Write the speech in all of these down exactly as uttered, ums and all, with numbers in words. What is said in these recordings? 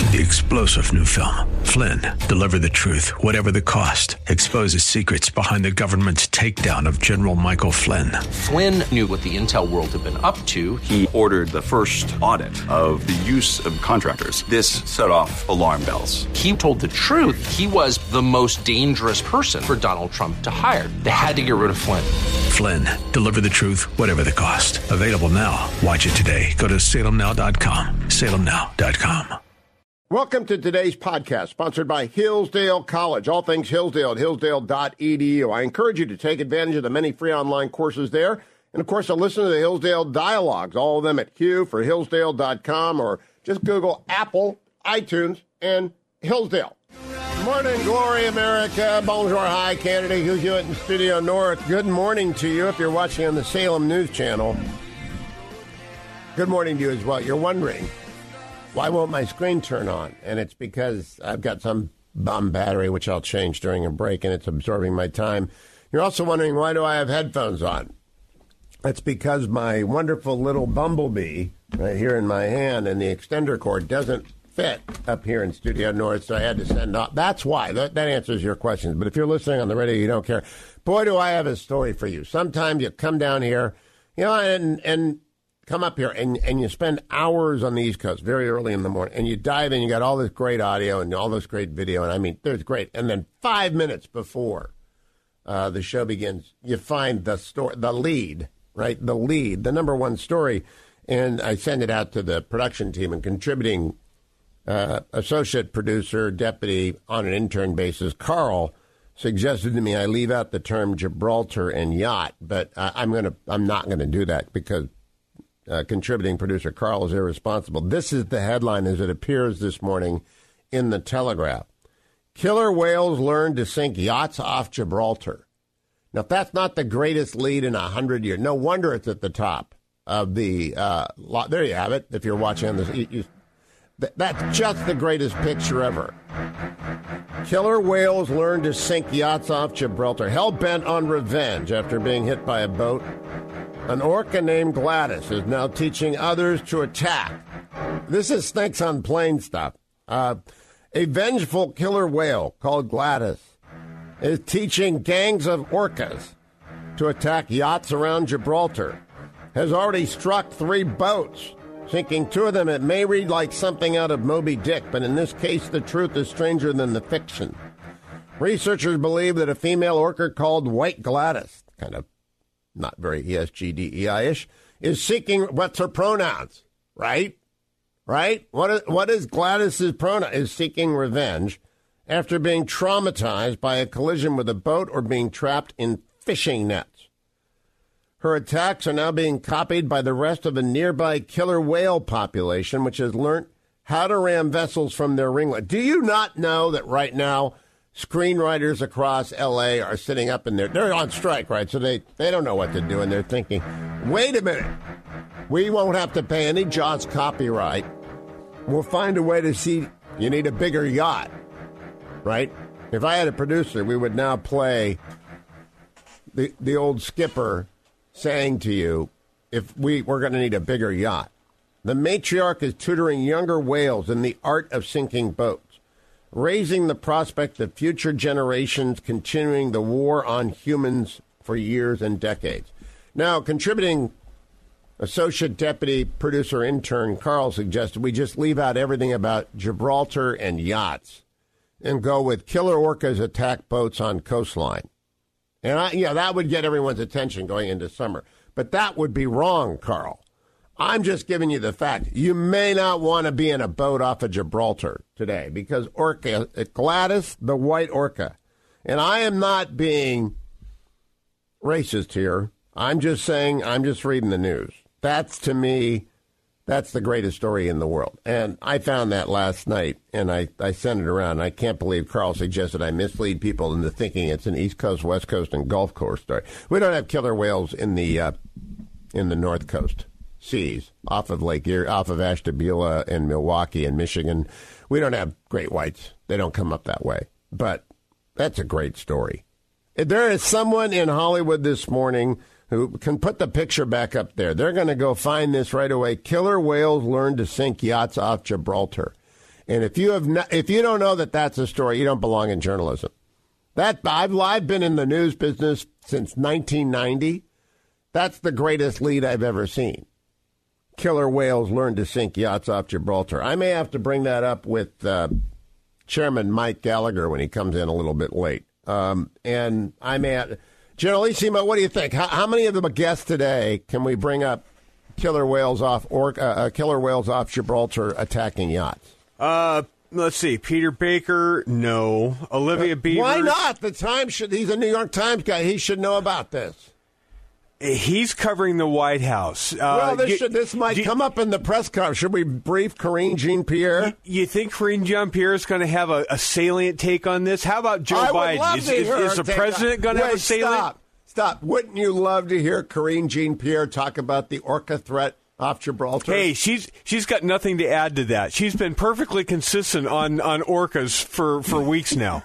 The explosive new film, Flynn, deliver the truth, whatever the cost, exposes secrets behind the government's takedown of General Michael Flynn. Flynn knew what the intel world had been up to. He ordered the first audit of the use of contractors. This set off alarm bells. He told the truth. He was the most dangerous person for Donald Trump to hire. They had to get rid of Flynn. Flynn, deliver the truth, whatever the cost. Available now. Watch it today. Go to salem now dot com. salem now dot com. Welcome to today's podcast, sponsored by Hillsdale College. All things Hillsdale at hillsdale dot e d u. I encourage you to take advantage of the many free online courses there. And, of course, to listen to the Hillsdale Dialogues, all of them at Hugh for hillsdale dot com, or just Google Apple, iTunes, and Hillsdale. Good morning, Glory America. Bonjour, hi, Canada. Hugh Hewitt in Studio North. Good morning to you if you're watching on the Salem News Channel. Good morning to you as well. You're wondering, why won't my screen turn on? And it's because I've got some bum battery, which I'll change during a break, and it's absorbing my time. You're also wondering, why do I have headphones on? That's because my wonderful little Bumblebee right here in my hand and the extender cord doesn't fit up here in Studio North, so I had to send off. That's why. That, that answers your questions. But if you're listening on the radio, you don't care. Boy, do I have a story for you. Sometimes you come down here, you know, and and come up here and, and you spend hours on the East Coast very early in the morning, and you dive in, you got all this great audio and all this great video, and I mean, there's great. And then five minutes before uh, the show begins, you find the story, the lead, right? The lead, the number one story, and I send it out to the production team, and contributing uh, associate producer, deputy on an intern basis, Carl, suggested to me I leave out the term Gibraltar and yacht, but uh, I'm gonna, I'm not going to do that because Uh, contributing producer Carl is irresponsible. This is the headline as it appears this morning in the Telegraph. Killer whales learn to sink yachts off Gibraltar. Now, if that's not the greatest lead in a hundred years, no wonder it's at the top of the, uh, lo- there you have it, if you're watching on this. You, you, th- that's just the greatest picture ever. Killer whales learn to sink yachts off Gibraltar. Hell-bent on revenge after being hit by a boat. An orca named Gladys is now teaching others to attack. This is Snakes on Plane stuff. Uh, a vengeful killer whale called Gladys is teaching gangs of orcas to attack yachts around Gibraltar. Has already struck three boats, sinking two of them. It may read like something out of Moby Dick, but in this case, the truth is stranger than the fiction. Researchers believe that a female orca called White Gladys, kind of not very E S G D E I-ish, is seeking, what's her pronouns, right? Right? What is, what is Gladys's pronoun? Is seeking revenge after being traumatized by a collision with a boat or being trapped in fishing nets. Her attacks are now being copied by the rest of a nearby killer whale population, which has learned how to ram vessels from their ringlet. Do you not know that right now screenwriters across L A are sitting up in there? They're on strike, right? So they, they don't know what to do, and they're thinking, wait a minute. We won't have to pay any Jaws copyright. We'll find a way to see you need a bigger yacht, right? If I had a producer, we would now play the the old skipper saying to you, if we, we're going to need a bigger yacht. The matriarch is tutoring younger whales in the art of sinking boats, raising the prospect of future generations continuing the war on humans for years and decades. Now, contributing associate deputy producer intern Carl suggested we just leave out everything about Gibraltar and yachts and go with killer orcas attack boats on coastline. And, I, yeah, that would get everyone's attention going into summer. But that would be wrong, Carl. I'm just giving you the fact. You may not want to be in a boat off of Gibraltar today because orca, Gladys, the white orca. And I am not being racist here. I'm just saying, I'm just reading the news. That's, to me, that's the greatest story in the world. And I found that last night, and I, I sent it around. I can't believe Carl suggested I mislead people into thinking it's an East Coast, West Coast, and Gulf Coast story. We don't have killer whales in the uh, in the North Coast seas, off of Lake Erie, off of Ashtabula and Milwaukee and Michigan. We don't have great whites. They don't come up that way. But that's a great story. There is someone in Hollywood this morning who can put the picture back up there. They're going to go find this right away. Killer whales learn to sink yachts off Gibraltar. And if you have not, if you don't know that that's a story, you don't belong in journalism. That I've, I've been in the news business since nineteen ninety. That's the greatest lead I've ever seen. Killer whales learn to sink yachts off Gibraltar. I may have to bring that up with uh, Chairman Mike Gallagher when he comes in a little bit late. Um, and I may have, Generalissimo, what do you think? How, how many of the guests today can we bring up killer whales off or uh, killer whales off Gibraltar attacking yachts? Uh, let's see. Peter Baker, no. Olivia Beavers. Why not? The Times should. He's a New York Times guy. He should know about this. He's covering the White House. Uh, well, this, you, should, this might you, come up in the press conference. Should we brief Karine Jean-Pierre? You, you think Karine Jean-Pierre is going to have a, a salient take on this? How about Joe I Biden? Would love is, to is, hear is the president going to have a salient? Stop. Stop. Wouldn't you love to hear Karine Jean-Pierre talk about the orca threat off Gibraltar? Hey, she's she's got nothing to add to that. She's been perfectly consistent on, on orcas for, for weeks now.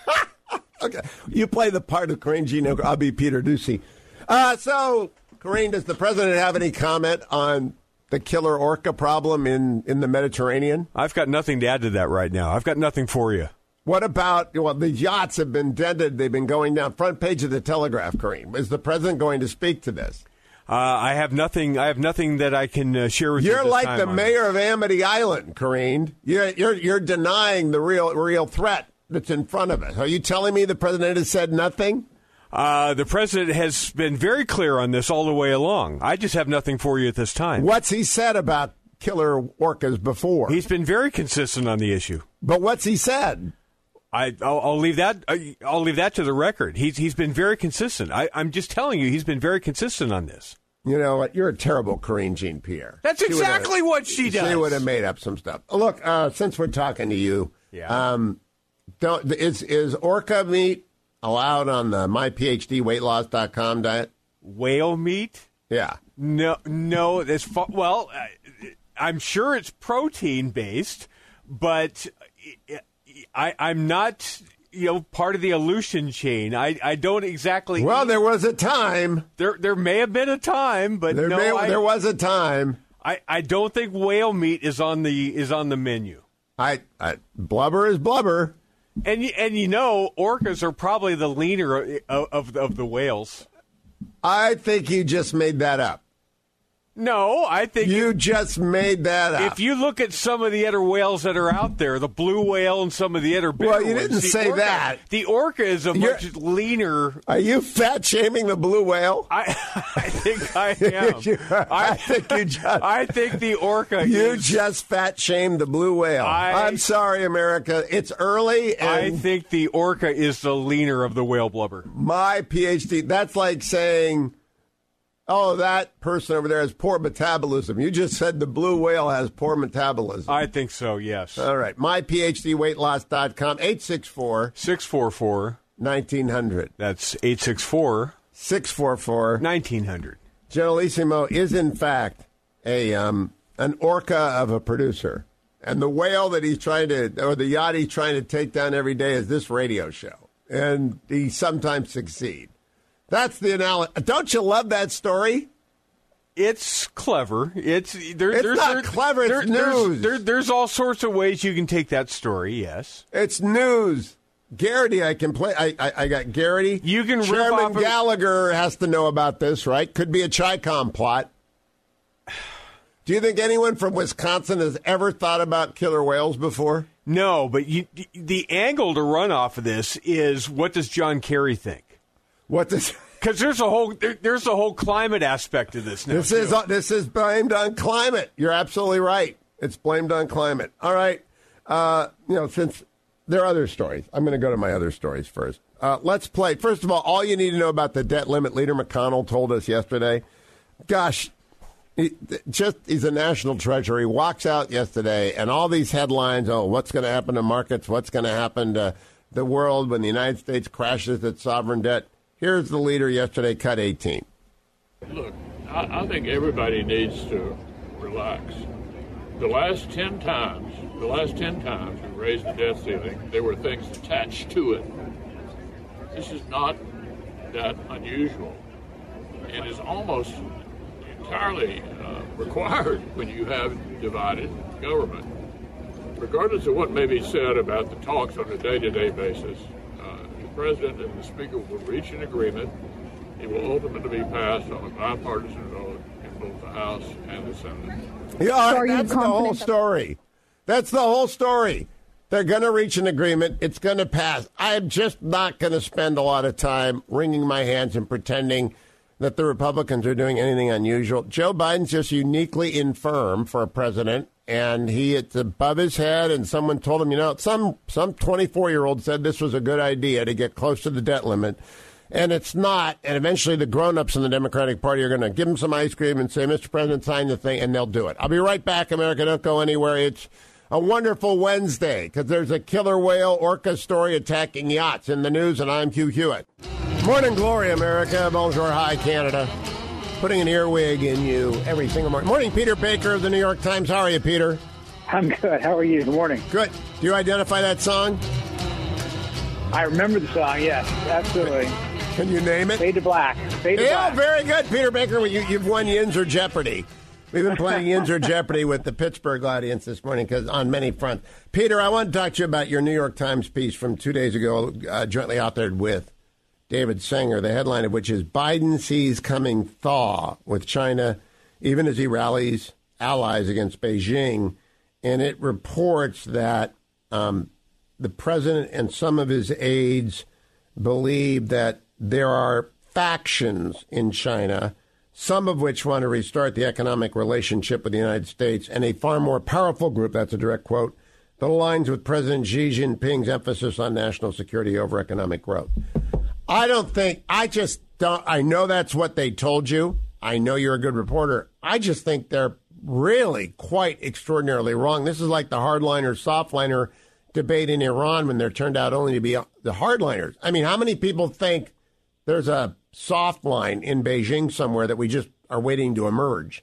Okay. You play the part of Karine Jean-Pierre. I'll be Peter Doocy. Uh, so... Karine, does the president have any comment on the killer orca problem in, in the Mediterranean? I've got nothing to add to that right now. I've got nothing for you. What about, well, the yachts have been dented. They've been going down. Front page of the Telegraph, Karine. Is the president going to speak to this? Uh, I have nothing. I have nothing that I can uh, share with you. You're You're like the mayor of Amity Island, Karine. You're, you're, you're denying the real, real threat that's in front of us. Are you telling me the president has said nothing? Uh, the president has been very clear on this all the way along. I just have nothing for you at this time. What's he said about killer orcas before? He's been very consistent on the issue. But what's he said? I, I'll, I'll leave that. I'll leave that to the record. He's he's been very consistent. I, I'm just telling you, he's been very consistent on this. You know what? You're a terrible Karine Jean-Pierre. That's she exactly what she does. She would have made up some stuff. Look, uh, since we're talking to you, yeah. um, don't is is orca meat allowed on the my p h d weight loss dot com diet? Whale meat? Yeah. No, no. It's fu- well, I'm sure it's protein based, but I, I'm not, you know, part of the Aleutian chain. I, I don't exactly. Well, eat. there was a time. There there may have been a time, but there no, may, I, there was a time. I, I don't think whale meat is on the is on the menu. I, I blubber is blubber. And and you know, orcas are probably the leaner of, of of the whales. I think you just made that up. No, I think you if, just made that up. If you look at some of the other whales that are out there, the blue whale and some of the other bigger well, you ones, didn't the say orca, that. The orca is a You're, much leaner. Are you fat shaming the blue whale? I, I think I am. you, I, I think you just. I think the orca. You is, just fat shamed the blue whale. I, I'm sorry, America. It's early. And I think the orca is the leaner of the whale blubber. My PhD. That's like saying, oh, that person over there has poor metabolism. You just said the blue whale has poor metabolism. I think so, yes. All right. my p h d weight loss dot com, eight six four, six four four, nineteen hundred. That's eight six four, six four four, nineteen hundred. Generalissimo is, in fact, a um, an orca of a producer. And the whale that he's trying to, or the yacht he's trying to take down every day is this radio show. And he sometimes succeeds. That's the analogy. Don't you love that story? It's clever. It's there, it's there's, not there, clever. It's there, news. There's, there, there's all sorts of ways you can take that story. Yes, it's news. Garrity, I can play. I, I, I got Garrity. You can. Chairman rip off Gallagher has to know about this, right? Could be a Chi-Com plot. Do you think anyone from Wisconsin has ever thought about killer whales before? No, but you, the angle to run off of this is, what does John Kerry think? What does? Because there's a whole there, there's a whole climate aspect to this now. This too. is this is blamed on climate. You're absolutely right. It's blamed on climate. All right. Uh, you know, since there are other stories, I'm going to go to my other stories first. Uh, let's play. First of all, all you need to know about the debt limit. Leader McConnell told us yesterday. Gosh, he, just he's a national treasure. He walks out yesterday, and all these headlines. Oh, what's going to happen to markets? What's going to happen to the world when the United States crashes its sovereign debt? Here's the leader yesterday, cut eighteen. Look, I, I think everybody needs to relax. The last ten times, the last ten times we raised the debt ceiling, there were things attached to it. This is not that unusual, and is almost entirely uh, required when you have divided government. regardless of what may be said about the talks on a day-to-day basis, uh, the President and the Speaker will reach an agreement. It will ultimately be passed on a bipartisan vote in both the House and the Senate. Yeah, So that's the whole story. That's the whole story. They're going to reach an agreement. It's going to pass. I'm just not going to spend a lot of time wringing my hands and pretending that the Republicans are doing anything unusual. Joe Biden's just uniquely infirm for a president, and he it's above his head, and someone told him, you know, some some twenty-four-year-old said this was a good idea to get close to the debt limit, and it's not. And eventually the grown-ups in the Democratic Party are going to give him some ice cream and say, Mister President, sign the thing, and they'll do it. I'll be right back, America. Don't go anywhere. It's a wonderful Wednesday because there's a killer whale orca story attacking yachts in the news, and I'm Hugh Hewitt. Morning glory, America. Bonjour, hi, Canada. Putting an earwig in you every single morning. Morning, Peter Baker of the New York Times. How are you, Peter? I'm good. How are you? Good morning. Good. Do you identify that song? I remember the song, yes, absolutely. Can you name it? Fade to Black. Fade to yeah, Black. very good, Peter Baker. You, you've won Yinzer Jeopardy. We've been playing Yinzer Jeopardy with the Pittsburgh audience this morning because on many fronts. Peter, I want to talk to you about your New York Times piece from two days ago, uh, jointly authored with David Sanger, the headline of which is Biden sees coming thaw with China, even as he rallies allies against Beijing. And it reports that um, the president and some of his aides believe that there are factions in China, some of which want to restart the economic relationship with the United States, and a far more powerful group, that's a direct quote, that aligns with President Xi Jinping's emphasis on national security over economic growth. I don't think, I just don't, I know that's what they told you. I know you're a good reporter. I just think they're really quite extraordinarily wrong. This is like the hardliner, softliner debate in Iran when there turned out only to be the hardliners. I mean, how many people think there's a soft line in Beijing somewhere that we just are waiting to emerge?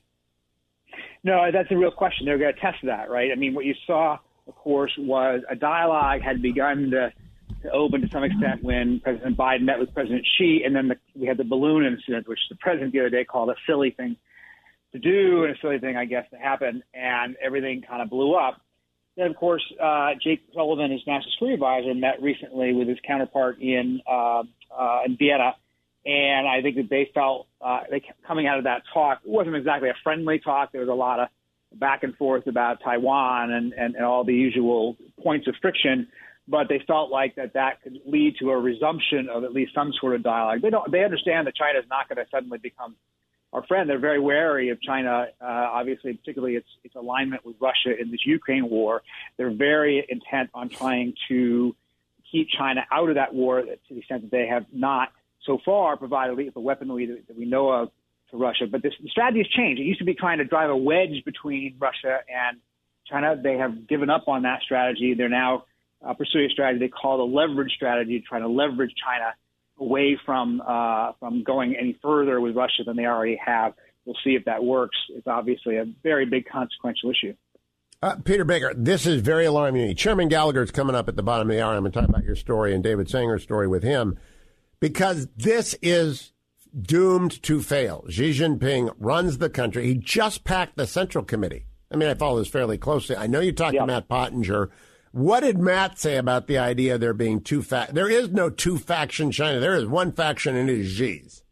No, that's a real question. They're going to test that, right? I mean, what you saw, of course, was a dialogue had begun to, to open to some extent when President Biden met with President Xi, and then the, we had the balloon incident, which the president the other day called a silly thing to do and a silly thing, I guess, to happen, and everything kind of blew up. Then, of course, uh, Jake Sullivan, his national security advisor, met recently with his counterpart in uh, uh, in Vienna, and I think that they felt uh, they coming out of that talk, it wasn't exactly a friendly talk. There was a lot of back and forth about Taiwan and, and, and all the usual points of friction, but they felt like that that could lead to a resumption of at least some sort of dialogue. They don't. They understand that China is not going to suddenly become our friend. They're very wary of China, uh, obviously, particularly its, its alignment with Russia in this Ukraine war. They're very intent on trying to keep China out of that war to the extent that they have not so far provided the weaponry that, that we know of to Russia. But this the strategy has changed. It used to be trying to drive a wedge between Russia and China. They have given up on that strategy. They're now uh, pursuing a strategy they call the leverage strategy, trying to leverage China away from uh, from going any further with Russia than they already have. We'll see if that works. It's obviously a very big consequential issue. Uh, Peter Baker, this is very alarming to me. Chairman Gallagher's coming up at the bottom of the hour. I'm going to talk about your story and David Sanger's story with him because this is doomed to fail. Xi Jinping runs the country. He just packed the Central Committee. I mean, I follow this fairly closely. I know you talked yep. to Matt Pottinger. What did Matt say about the idea of there being two fa- There is no two-faction China. There is one faction, and it is Xi's.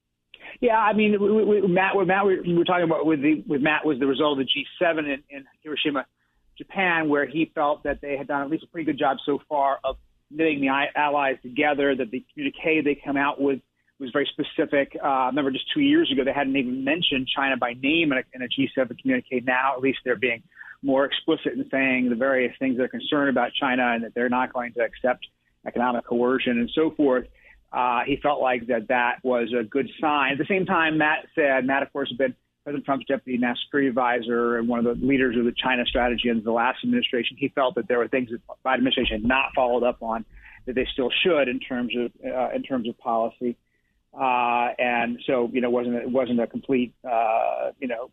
Yeah, I mean, we, we, Matt, what Matt we were talking about with the with Matt was the result of the G seven in, in Hiroshima, Japan, where he felt that they had done at least a pretty good job so far of knitting the allies together. That the communique they come out with was very specific. Uh, I remember just two years ago they hadn't even mentioned China by name in a, in a G seven communique. Now at least they're being more explicit in saying the various things they're concerned about China and that they're not going to accept economic coercion and so forth. Uh, he felt like that that was a good sign. At the same time, Matt said, Matt, of course, has been President Trump's deputy national security advisor and one of the leaders of the China strategy under the last administration. He felt that there were things that the Biden administration had not followed up on that they still should in terms of uh, in terms of policy. Uh, and so, you know, wasn't it wasn't a complete, uh, you know,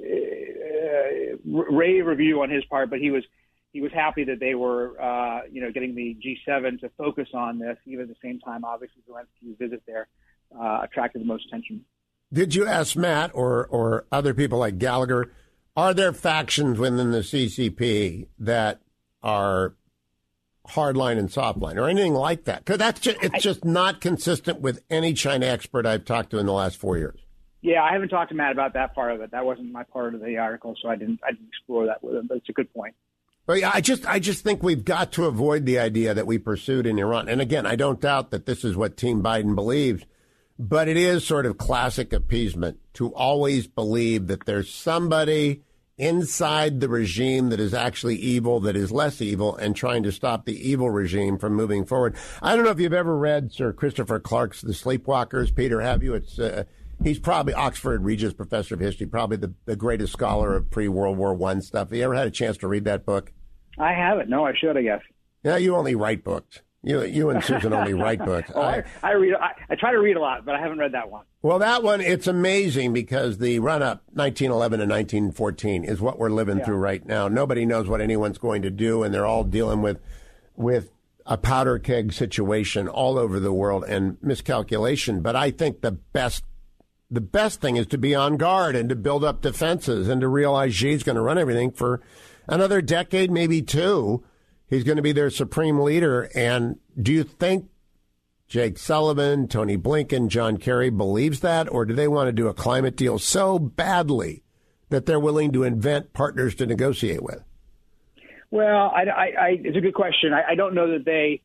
uh, rave review on his part, but he was he was happy that they were, uh, you know, getting the G seven to focus on this. Even at the same time, obviously, Zelensky's visit there uh, attracted the most attention. Did you ask Matt or or other people like Gallagher, are there factions within the C C P that are hard line and soft line or anything like that? Because that's just, it's just not consistent with any China expert I've talked to in the last four years. Yeah, I haven't talked to Matt about that part of it. That wasn't my part of the article, so I didn't I didn't explore that with him. But it's a good point. But yeah, I just I just think we've got to avoid the idea that we pursued in Iran. And again, I don't doubt that this is what Team Biden believes, but it is sort of classic appeasement to always believe that there's somebody inside the regime that is actually evil, that is less evil, and trying to stop the evil regime from moving forward. I don't know if you've ever read Sir Christopher Clark's The Sleepwalkers. Peter, have you? It's uh, he's probably Oxford Regis Professor of History, probably the, the greatest scholar of pre-World War One stuff. Have you ever had a chance to read that book? I haven't. No, I should, I guess. Yeah, you only write books. You you and Susan only write books. oh, I, I read. I, I try to read a lot, but I haven't read that one. Well, that one, it's amazing because the run-up, nineteen eleven and nineteen fourteen, is what we're living yeah. through right now. Nobody knows what anyone's going to do, and they're all dealing with with a powder keg situation all over the world and miscalculation. But I think the best the best thing is to be on guard and to build up defenses and to realize Xi's going to run everything for another decade, maybe two. He's going to be their supreme leader. And do you think Jake Sullivan, Tony Blinken, John Kerry believes that? Or do they want to do a climate deal so badly that they're willing to invent partners to negotiate with? Well, I, I, I, it's a good question. I, I don't know that they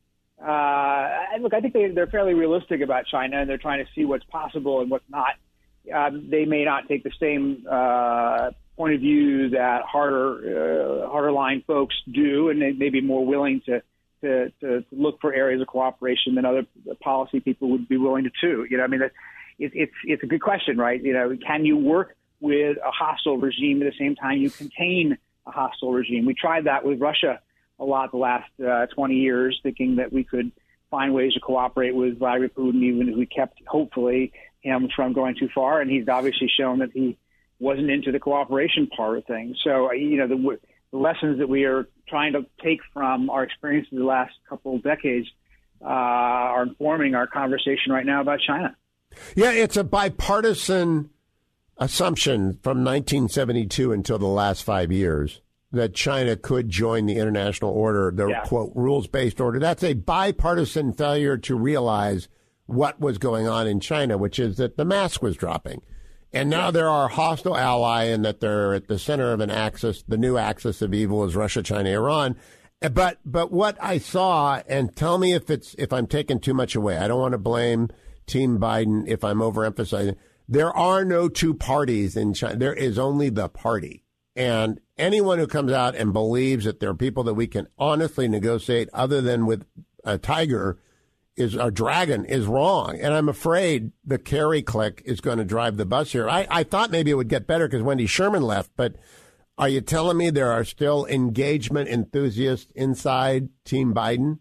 uh, – look, I think they, they're fairly realistic about China, and they're trying to see what's possible and what's not. Um, they may not take the same uh, point of view that harder uh, harder line folks do, and they may be more willing to, to to look for areas of cooperation than other policy people would be willing to too. You know, I mean, it, it's it's a good question, right? You know, can you work with a hostile regime at the same time you contain a hostile regime? We tried that with Russia a lot the last uh, twenty years, thinking that we could find ways to cooperate with Vladimir Putin, even if we kept, hopefully, him from going too far. And he's obviously shown that he wasn't into the cooperation part of things. So, you know, the, the lessons that we are trying to take from our experience in the last couple of decades uh, are informing our conversation right now about China. Yeah, it's a bipartisan assumption from nineteen seventy-two until the last five years that China could join the international order, the, yeah. quote, rules-based order. That's a bipartisan failure to realize what was going on in China, which is that the mask was dropping. And now they're our hostile ally and that they're at the center of an axis. The new axis of evil is Russia, China, Iran. But but what I saw, and tell me if it's if I'm taking too much away. I don't want to blame Team Biden if I'm overemphasizing. There are no two parties in China. There is only the party. And anyone who comes out and believes that there are people that we can honestly negotiate other than with a tiger is a dragon is wrong. And I'm afraid the Kerry clique is going to drive the bus here. I, I thought maybe it would get better because Wendy Sherman left, but are you telling me there are still engagement enthusiasts inside Team Biden?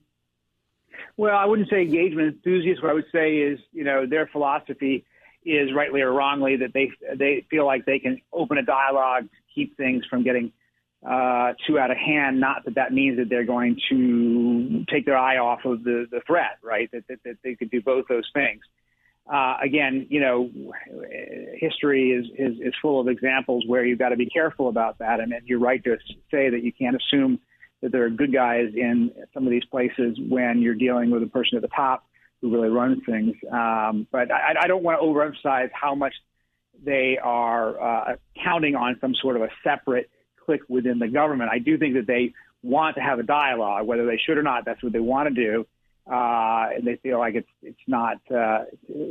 Well, I wouldn't say engagement enthusiasts. What I would say is, you know, their philosophy is rightly or wrongly that they they feel like they can open a dialogue to keep things from getting uh, too out of hand. Not that that means that they're going to take their eye off of the, the threat, right? That, that, that they could do both those things. Uh, again, you know, history is, is, is full of examples where you've got to be careful about that. I mean, you're right to say that you can't assume that there are good guys in some of these places when you're dealing with a person at the top who really runs things. Um, but I, I don't want to overemphasize how much they are uh, counting on some sort of a separate clique within the government. I do think that they want to have a dialogue, whether they should or not. That's what they want to do. Uh, and they feel like it's it's not uh,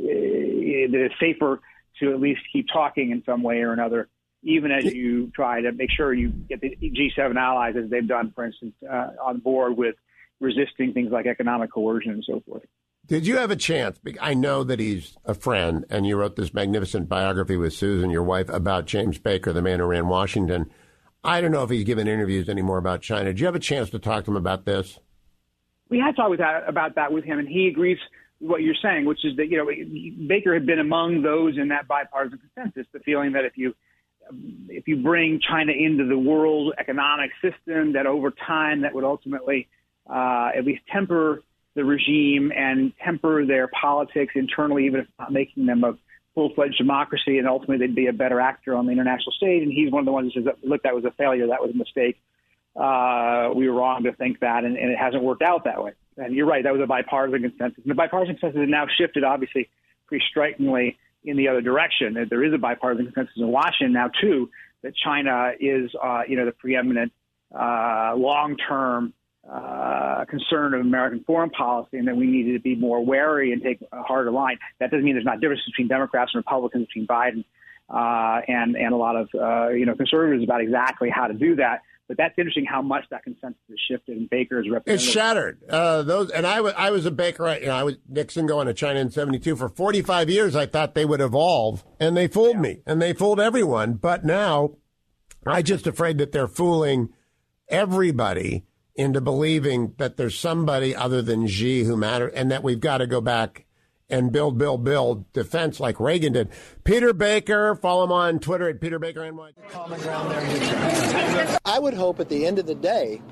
it is safer to at least keep talking in some way or another, even as you try to make sure you get the G seven allies, as they've done, for instance, uh, on board with resisting things like economic coercion and so forth. Did you have a chance? I know that he's a friend, and you wrote this magnificent biography with Susan, your wife, about James Baker, the man who ran Washington. I don't know if he's given interviews anymore about China. Did you have a chance to talk to him about this? We had talked with that, about that with him, and he agrees with what you're saying, which is that, you know, Baker had been among those in that bipartisan consensus, the feeling that if you if you bring China into the world economic system, that over time that would ultimately uh, at least temper the regime and temper their politics internally, even if not making them a full-fledged democracy, and ultimately they'd be a better actor on the international stage. And he's one of the ones who says, look, that was a failure, that was a mistake. uh, we were wrong to think that, and, and it hasn't worked out that way. And you're right, that was a bipartisan consensus. And the bipartisan consensus has now shifted, obviously, pretty strikingly in the other direction. There is a bipartisan consensus in Washington now, too, that China is, uh, you know, the preeminent uh, long-term uh, concern of American foreign policy, and that we needed to be more wary and take a harder line. That doesn't mean there's not differences between Democrats and Republicans, between Biden uh, and and a lot of uh, you know conservatives about exactly how to do that. But that's interesting how much that consensus has shifted, and Baker is representative. It's shattered. Uh, those and I was I was a Baker. You know, I was Nixon going to China in seventy-two for forty-five years. I thought they would evolve, and they fooled yeah. me, and they fooled everyone. But now, I'm just afraid that they're fooling everybody into believing that there's somebody other than Xi who matters, and that we've got to go back and build, build, build defense like Reagan did. Peter Baker, follow him on Twitter at Peter Baker N Y. Common ground there. I would hope at the end of the day.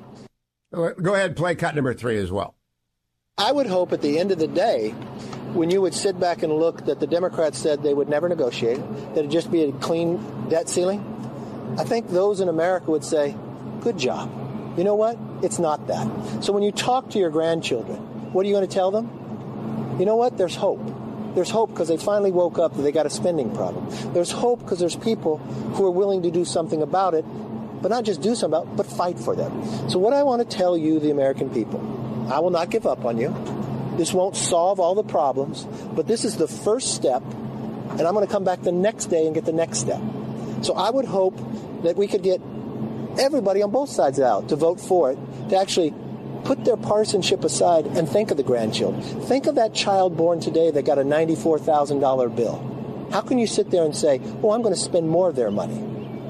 Go ahead, play cut number three as well. I would hope at the end of the day, when you would sit back and look, that the Democrats said they would never negotiate, that it'd just be a clean debt ceiling. I think those in America would say, good job. You know what? It's not that. So when you talk to your grandchildren, what are you going to tell them? You know what? There's hope. There's hope because they finally woke up that they got a spending problem. There's hope because there's people who are willing to do something about it, but not just do something about it, but fight for them. So what I want to tell you, the American people, I will not give up on you. This won't solve all the problems, but this is the first step, and I'm going to come back the next day and get the next step. So I would hope that we could get everybody on both sides out to vote for it, to actually put their partisanship aside and think of the grandchildren. Think of that child born today that got a ninety-four thousand dollars bill. How can you sit there and say, oh, I'm going to spend more of their money?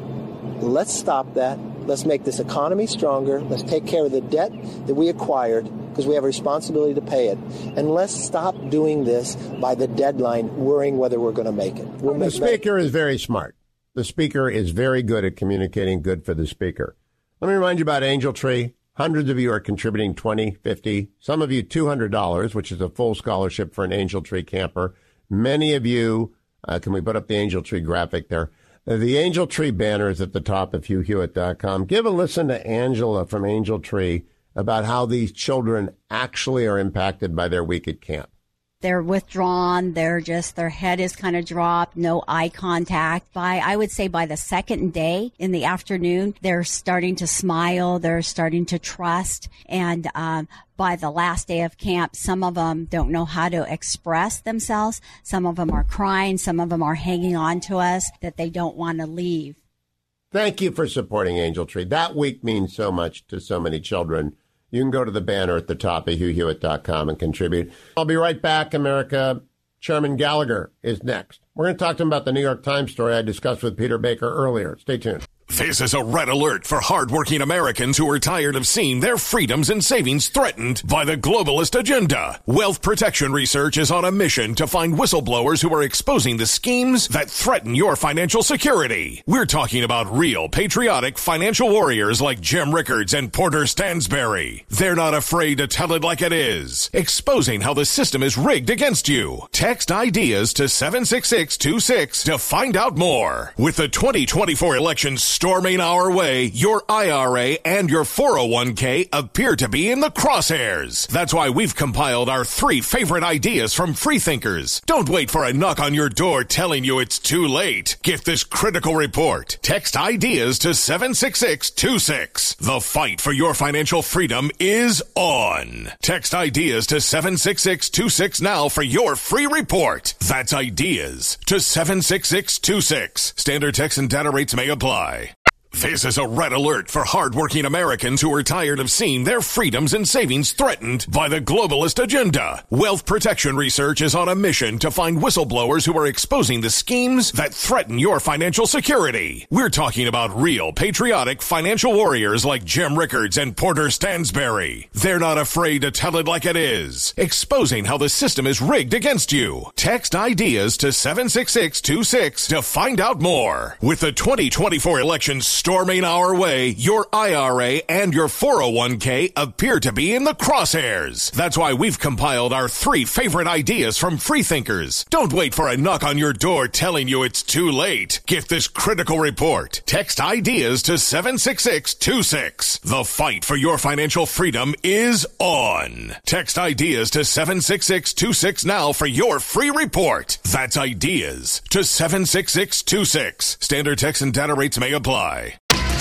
Let's stop that. Let's make this economy stronger. Let's take care of the debt that we acquired because we have a responsibility to pay it. And let's stop doing this by the deadline, worrying whether we're going to make it. We'll the make speaker is very smart. The speaker is very good at communicating, good for the speaker. Let me remind you about Angel Tree. Hundreds of you are contributing twenty, fifty, some of you two hundred dollars, which is a full scholarship for an Angel Tree camper. Many of you, uh, can we put up the Angel Tree graphic there? Uh, the Angel Tree banner is at the top of Hugh Hewitt dot com. Give a listen to Angela from Angel Tree about how these children actually are impacted by their week at camp. They're withdrawn. They're just, their head is kind of dropped, no eye contact. By, I would say by the second day in the afternoon, they're starting to smile. They're starting to trust. And, um, by the last day of camp, some of them don't know how to express themselves. Some of them are crying. Some of them are hanging on to us that they don't want to leave. Thank you for supporting Angel Tree. That week means so much to so many children. You can go to the banner at the top of Hugh Hewitt dot com and contribute. I'll be right back, America. Chairman Gallagher is next. We're going to talk to him about the New York Times story I discussed with Peter Baker earlier. Stay tuned. This is a red alert for hardworking Americans who are tired of seeing their freedoms and savings threatened by the globalist agenda. Wealth Protection Research is on a mission to find whistleblowers who are exposing the schemes that threaten your financial security. We're talking about real, patriotic financial warriors like Jim Rickards and Porter Stansberry. They're not afraid to tell it like it is, exposing how the system is rigged against you. Text IDEAS to seven six six two six to find out more. With the twenty twenty-four elections storming our way, your I R A and your four oh one k appear to be in the crosshairs. That's why we've compiled our three favorite ideas from freethinkers. Don't wait for a knock on your door telling you it's too late. Get this critical report. Text IDEAS to seven six six two six. The fight for your financial freedom is on. Text IDEAS to seven six six two six now for your free report. That's IDEAS to seven six six two six. Standard text and data rates may apply. This is a red alert for hardworking Americans who are tired of seeing their freedoms and savings threatened by the globalist agenda. Wealth Protection Research is on a mission to find whistleblowers who are exposing the schemes that threaten your financial security. We're talking about real, patriotic financial warriors like Jim Rickards and Porter Stansberry. They're not afraid to tell it like it is, exposing how the system is rigged against you. Text IDEAS to seven six six two six to find out more. With the twenty twenty-four elections Storming our way, your I R A and your four oh one k appear to be in the crosshairs. That's why we've compiled our three favorite ideas from freethinkers. Don't wait for a knock on your door telling you it's too late. Get this critical report. Text ideas to seven six six two six. The fight for your financial freedom is on. Text ideas to seven six six two six now for your free report. That's ideas to seven six six two six. Standard text and data rates may apply.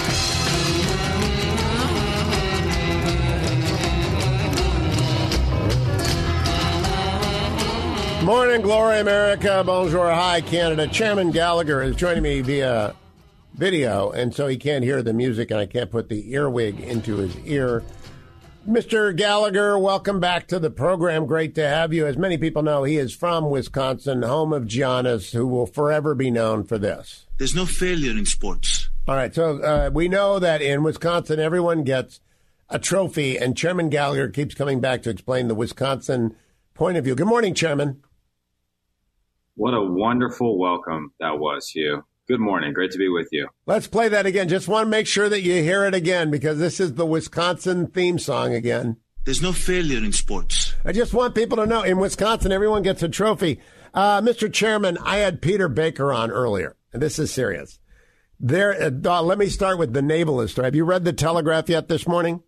Morning, glory, America. Bonjour, hi, Canada. Chairman Gallagher is joining me via video, and so he can't hear the music, and I can't put the earwig into his ear. Mister Gallagher, welcome back to the program. Great to have you. As many people know, he is from Wisconsin, home of Giannis, who will forever be known for this. There's no failure in sports. All right, so uh, we know that in Wisconsin, everyone gets a trophy, and Chairman Gallagher keeps coming back to explain the Wisconsin point of view. Good morning, Chairman. What a wonderful welcome that was, Hugh. Good morning. Great to be with you. Let's play that again. Just want to make sure that you hear it again, because this is the Wisconsin theme song again. There's no failure in sports. I just want people to know, in Wisconsin, everyone gets a trophy. Uh, Mister Chairman, I had Peter Baker on earlier, and this is serious. There, uh, let me start with the navalist story. Have you read the Telegraph yet this morning?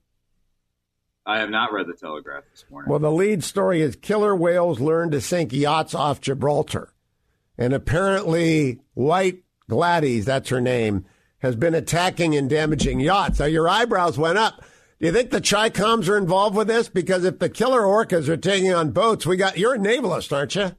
I have not read the Telegraph this morning. Well, the lead story is killer whales learn to sink yachts off Gibraltar. And apparently White Gladys, that's her name, has been attacking and damaging yachts. Now, your eyebrows went up. Do you think the Chi-Coms are involved with this? Because if the killer orcas are taking on boats, we got, you're a navalist, aren't you?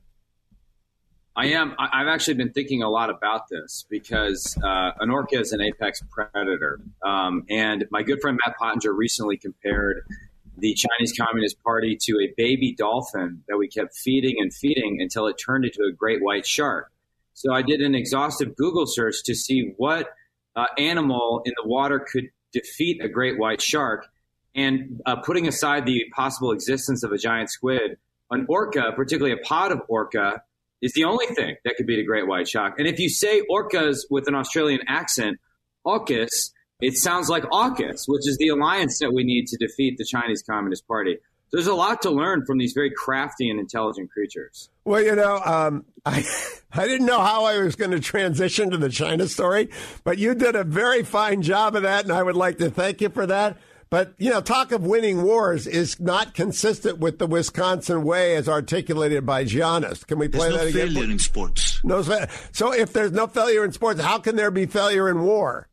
I am. I've actually been thinking a lot about this because uh, an orca is an apex predator. Um, and my good friend Matt Pottinger recently compared the Chinese Communist Party to a baby dolphin that we kept feeding and feeding until it turned into a great white shark. So I did an exhaustive Google search to see what uh, animal in the water could defeat a great white shark. And uh, putting aside the possible existence of a giant squid, an orca, particularly a pod of orca, is the only thing that could beat a great white shark. And if you say orcas with an Australian accent, AUKUS, it sounds like AUKUS, which is the alliance that we need to defeat the Chinese Communist Party. There's a lot to learn from these very crafty and intelligent creatures. Well, you know, um, I I didn't know how I was going to transition to the China story, but you did a very fine job of that, and I would like to thank you for that. But, you know, talk of winning wars is not consistent with the Wisconsin way as articulated by Giannis. Can we play there's that no again? There's no failure in sports. No, so if there's no failure in sports, how can there be failure in war?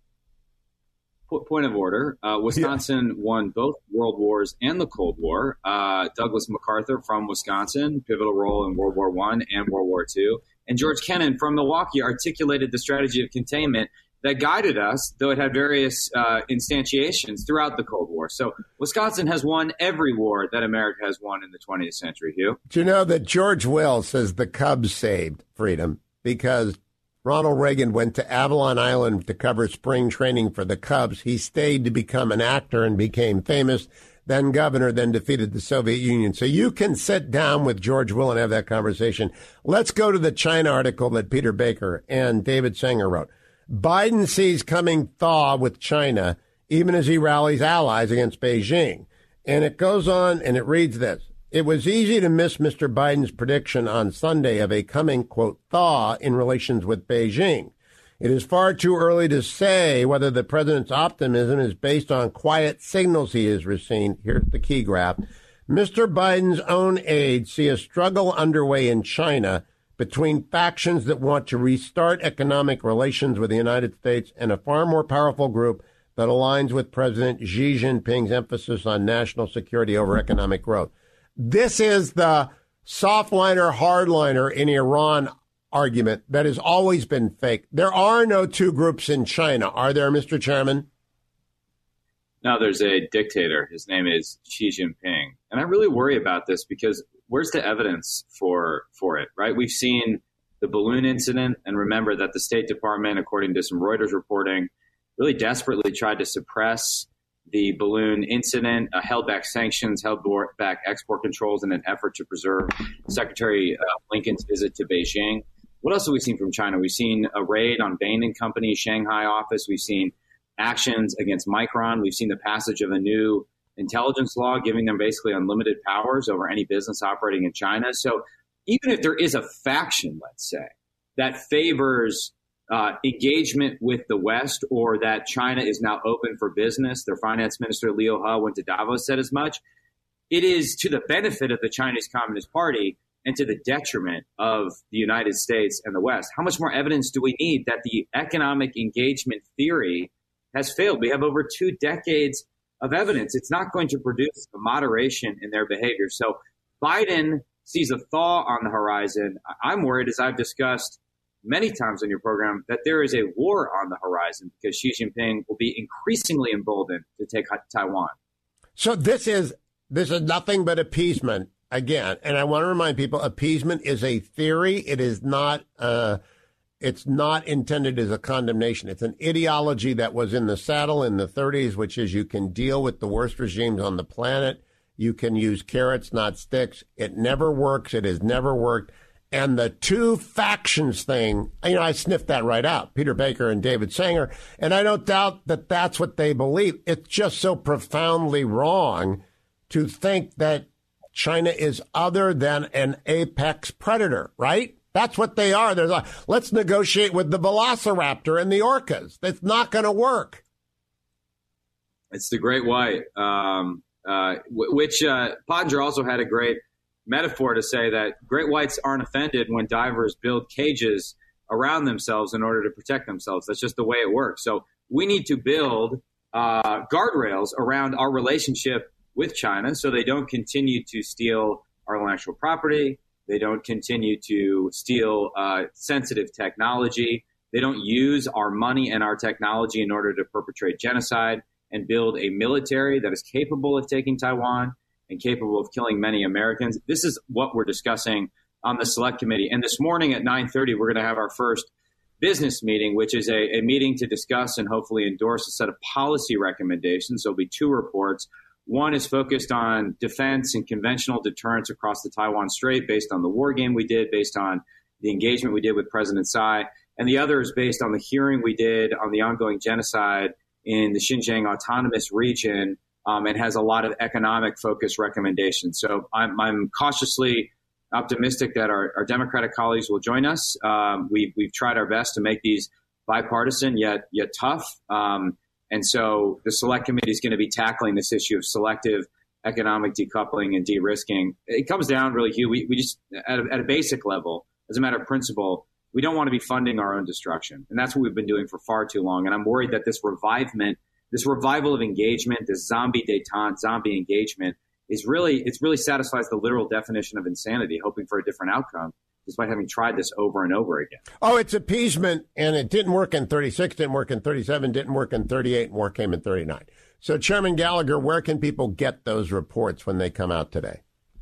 Point of order. Uh, Wisconsin yeah. won both World Wars and the Cold War. Uh, Douglas MacArthur from Wisconsin, pivotal role in World War One and World War Two. And George Kennan from Milwaukee articulated the strategy of containment that guided us, though it had various uh, instantiations throughout the Cold War. So Wisconsin has won every war that America has won in the twentieth century, Hugh. Do you know that George Will says the Cubs saved freedom because Ronald Reagan went to Avalon Island to cover spring training for the Cubs. He stayed to become an actor and became famous, then governor, then defeated the Soviet Union. So you can sit down with George Will and have that conversation. Let's go to the China article that Peter Baker and David Sanger wrote. Biden sees coming thaw with China, even as he rallies allies against Beijing. And it goes on and it reads this. It was easy to miss Mister Biden's prediction on Sunday of a coming, quote, thaw in relations with Beijing. It is far too early to say whether the president's optimism is based on quiet signals he has received. Here's the key graph. Mister Biden's own aides see a struggle underway in China between factions that want to restart economic relations with the United States and a far more powerful group that aligns with President Xi Jinping's emphasis on national security over economic growth. This is the softliner, hardliner in Iran argument that has always been fake. There are no two groups in China, are there, Mister Chairman? No, there's a dictator. His name is Xi Jinping. And I really worry about this because where's the evidence for for it, right? We've seen the balloon incident, and remember that the State Department, according to some Reuters reporting, really desperately tried to suppress the balloon incident, uh, held back sanctions, held back export controls in an effort to preserve Secretary uh, Blinken's visit to Beijing. What else have we seen from China? We've seen a raid on Bain and Company's Shanghai office. We've seen actions against Micron. We've seen the passage of a new intelligence law giving them basically unlimited powers over any business operating in China. So even if there is a faction, let's say, that favors uh, engagement with the West, or that China is now open for business, their finance minister, Liu He, went to Davos, said as much, it is to the benefit of the Chinese Communist Party and to the detriment of the United States and the West. How much more evidence do we need that the economic engagement theory has failed? We have over two decades of evidence. It's not going to produce a moderation in their behavior. So Biden sees a thaw on the horizon. I'm worried, as I've discussed many times on your program, that there is a war on the horizon because Xi Jinping will be increasingly emboldened to take Taiwan. So this is this is nothing but appeasement again. And I want to remind people, appeasement is a theory. It is not uh, it's not intended as a condemnation. It's an ideology that was in the saddle in the thirties, which is you can deal with the worst regimes on the planet. You can use carrots, not sticks. It never works. It has never worked. And the two factions thing, you know, I sniffed that right out, Peter Baker and David Sanger. And I don't doubt that that's what they believe. It's just so profoundly wrong to think that China is other than an apex predator, right? That's what they are. They're like, let's negotiate with the velociraptor and the orcas. That's not going to work. It's the great white, um, uh, which uh, Pottinger also had a great metaphor to say that great whites aren't offended when divers build cages around themselves in order to protect themselves. That's just the way it works. So we need to build uh, guardrails around our relationship with China so they don't continue to steal our intellectual property. They don't continue to steal uh, sensitive technology. They don't use our money and our technology in order to perpetrate genocide and build a military that is capable of taking Taiwan and capable of killing many Americans. This is what we're discussing on the Select Committee. And this morning at nine thirty, we're going to have our first business meeting, which is a, a meeting to discuss and hopefully endorse a set of policy recommendations. There'll be two reports. One is focused on defense and conventional deterrence across the Taiwan Strait based on the war game we did, based on the engagement we did with President Tsai. And the other is based on the hearing we did on the ongoing genocide in the Xinjiang Autonomous Region, um, and has a lot of economic focused recommendations. So I'm, I'm cautiously optimistic that our, our Democratic colleagues will join us. Um, we've, we've tried our best to make these bipartisan yet yet tough. Um, And so the Select Committee is going to be tackling this issue of selective economic decoupling and de-risking. It comes down really, Hugh, we, we just, at a, at a basic level, as a matter of principle, we don't want to be funding our own destruction. And that's what we've been doing for far too long. And I'm worried that this revivement, this revival of engagement, this zombie détente, zombie engagement, is really, it's really satisfies the literal definition of insanity, hoping for a different outcome, despite having tried this over and over again. Oh, it's appeasement, and it didn't work in thirty-six, didn't work in thirty-seven, didn't work in thirty-eight, and war came in thirty-nine. So, Chairman Gallagher, where can people get those reports when they come out today?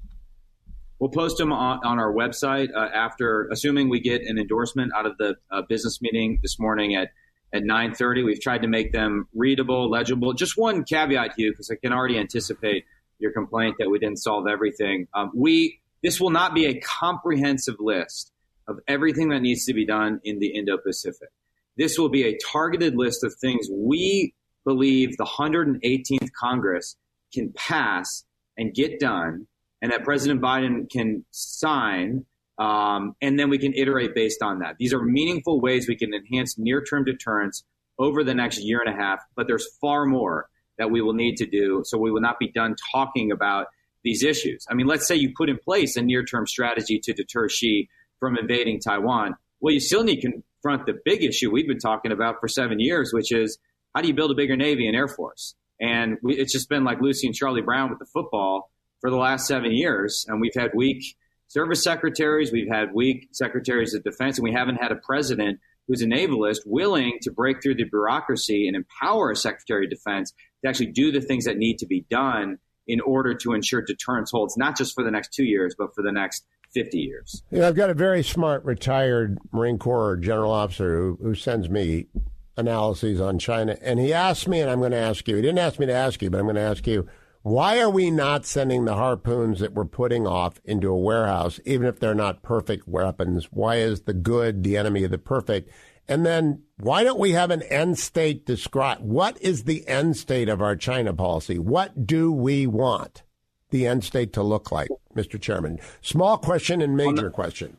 We'll post them on, on our website uh, after, assuming we get an endorsement out of the uh, business meeting this morning at, at nine thirty. We've tried to make them readable, legible. Just one caveat, Hugh, because I can already anticipate your complaint that we didn't solve everything. Um, we This will not be a comprehensive list of everything that needs to be done in the Indo-Pacific. This will be a targeted list of things we believe the one hundred eighteenth Congress can pass and get done, and that President Biden can sign, um, and then we can iterate based on that. These are meaningful ways we can enhance near-term deterrence over the next year and a half, but there's far more that we will need to do, so we will not be done talking about these issues. I mean, let's say you put in place a near-term strategy to deter Xi from invading Taiwan. Well, you still need to confront the big issue we've been talking about for seven years, which is how do you build a bigger Navy and Air Force? And we, it's just been like Lucy and Charlie Brown with the football for the last seven years. And we've had weak service secretaries, we've had weak secretaries of defense, and we haven't had a president who's a navalist willing to break through the bureaucracy and empower a secretary of defense to actually do the things that need to be done in order to ensure deterrence holds, not just for the next two years, but for the next fifty years. Yeah, I've got a very smart retired Marine Corps general officer who, who sends me analyses on China. And he asked me, and I'm going to ask you, he didn't ask me to ask you, but I'm going to ask you, why are we not sending the harpoons that we're putting off into a warehouse, even if they're not perfect weapons? Why is the good the enemy of the perfect? And then why don't we have an end state described? What is the end state of our China policy? What do we want the end state to look like, Mister Chairman? Small question and major the, question.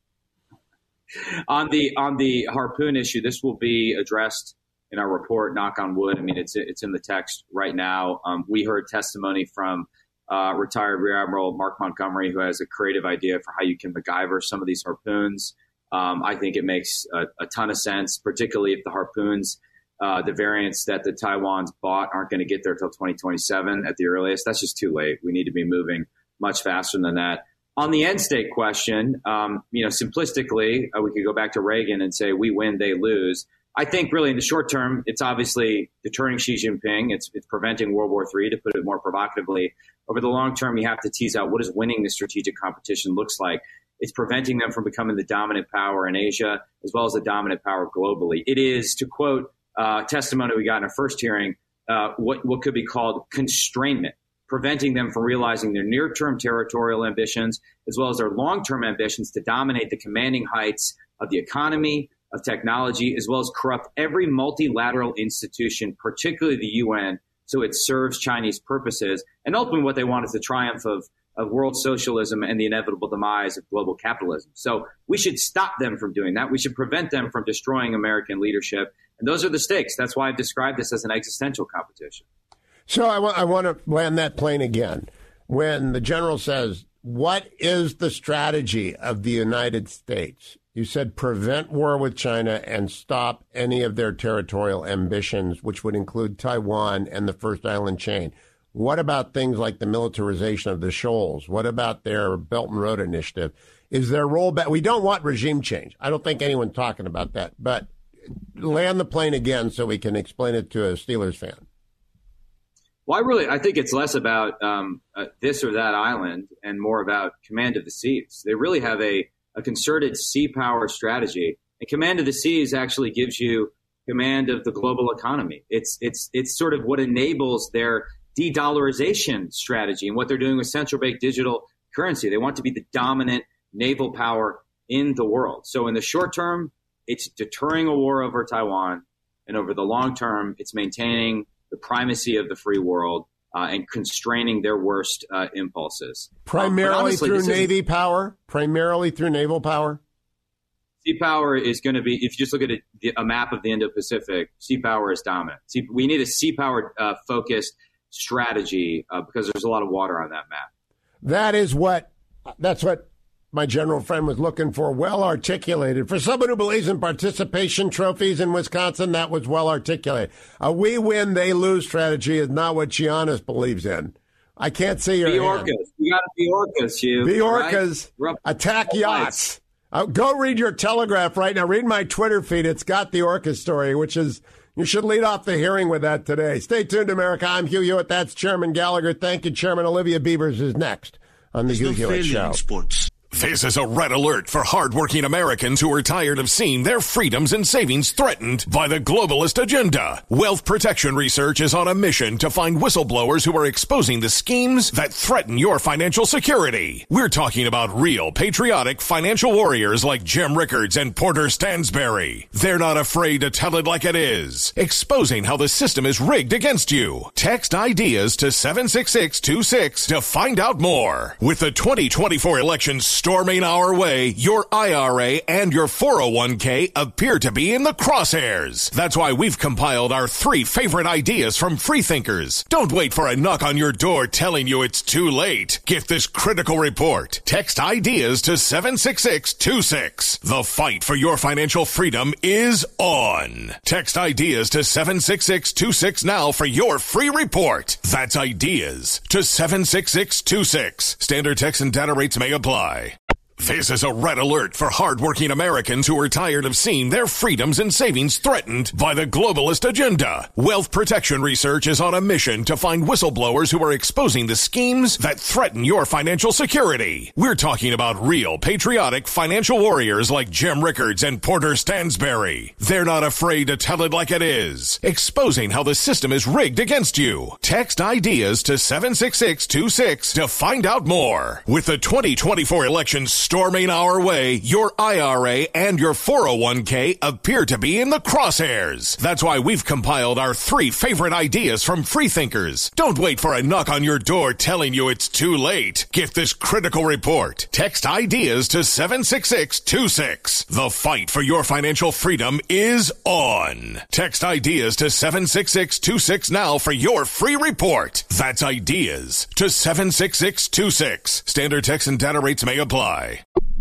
On the on the harpoon issue, this will be addressed in our report, knock on wood. I mean, it's it's in the text right now. Um, we heard testimony from uh, retired Rear Admiral Mark Montgomery, who has a creative idea for how you can MacGyver some of these harpoons. Um, I think it makes a, a ton of sense, particularly if the harpoons, uh, the variants that the Taiwans bought aren't going to get there till twenty twenty-seven at the earliest. That's just too late. We need to be moving much faster than that. On the end state question, um, you know, simplistically, uh, we could go back to Reagan and say we win, they lose. I think really in the short term, it's obviously deterring Xi Jinping. It's, it's preventing World War Three, to put it more provocatively. Over the long term, you have to tease out what does winning the strategic competition looks like. It's preventing them from becoming the dominant power in Asia, as well as the dominant power globally. It is, to quote uh, testimony we got in our first hearing, uh, what, what could be called constrainment, preventing them from realizing their near-term territorial ambitions, as well as their long-term ambitions to dominate the commanding heights of the economy, of technology, as well as corrupt every multilateral institution, particularly the U N, so it serves Chinese purposes. And ultimately what they want is the triumph of of world socialism and the inevitable demise of global capitalism. So we should stop them from doing that. We should prevent them from destroying American leadership. And those are the stakes. That's why I've described this as an existential competition. So I, w- I want to land that plane again. When the general says, what is the strategy of the United States? You said prevent war with China and stop any of their territorial ambitions, which would include Taiwan and the First Island chain. What about things like the militarization of the shoals? What about their Belt and Road Initiative? Is their rollback? We don't want regime change. I don't think anyone's talking about that. But land the plane again so we can explain it to a Steelers fan. Well, I really, I think it's less about um, uh, this or that island and more about command of the seas. They really have a, a concerted sea power strategy. And command of the seas actually gives you command of the global economy. It's it's it's sort of what enables their de-dollarization strategy and what they're doing with central bank digital currency. They want to be the dominant naval power in the world. So in the short term, it's deterring a war over Taiwan. And over the long term, it's maintaining the primacy of the free world uh, and constraining their worst uh, impulses. Primarily um, honestly, through Navy power? Primarily through naval power? Sea power is going to be, if you just look at it, a map of the Indo-Pacific, sea power is dominant. See, we need a sea power uh, focused strategy uh, because there's a lot of water on that map. That is what, that's what my general friend was looking for, well articulated. For someone who believes in participation trophies in Wisconsin, that was well articulated. A we win, they lose strategy is not what Giannis believes in. I can't see your Be hand. orcas. You got to be orcas, Hugh. Be orcas. Right? Attack yachts. Uh, go read your Telegraph right now. Read my Twitter feed. It's got the orca story, which is, you should lead off the hearing with that today. Stay tuned, America. I'm Hugh Hewitt. That's Chairman Gallagher. Thank you, Chairman. Olivia Beavers is next on the Hugh Hewitt Show. Sports. This is a red alert for hardworking Americans who are tired of seeing their freedoms and savings threatened by the globalist agenda. Wealth Protection Research is on a mission to find whistleblowers who are exposing the schemes that threaten your financial security. We're talking about real, patriotic financial warriors like Jim Rickards and Porter Stansberry. They're not afraid to tell it like it is, exposing how the system is rigged against you. Text IDEAS to seven six six two six to find out more. With the twenty twenty-four elections storming our way, your I R A and your four oh one k appear to be in the crosshairs. That's why we've compiled our three favorite ideas from freethinkers. Don't wait for a knock on your door telling you it's too late. Get this critical report. Text IDEAS to seven six six two six. The fight for your financial freedom is on. Text IDEAS to seven six six two six now for your free report. That's IDEAS to seven six six two six. Standard text and data rates may apply. This is a red alert for hardworking Americans who are tired of seeing their freedoms and savings threatened by the globalist agenda. Wealth Protection Research is on a mission to find whistleblowers who are exposing the schemes that threaten your financial security. We're talking about real, patriotic financial warriors like Jim Rickards and Porter Stansberry. They're not afraid to tell it like it is, exposing how the system is rigged against you. Text IDEAS to seven six six two six to find out more. With the twenty twenty-four elections Storming our way, your I R A and your four oh one k appear to be in the crosshairs. That's why we've compiled our three favorite ideas from freethinkers. Don't wait for a knock on your door telling you it's too late. Get this critical report. Text ideas to seven six six two six. The fight for your financial freedom is on. Text ideas to seven six six two six now for your free report. That's ideas to seven six six two six. Standard text and data rates may apply.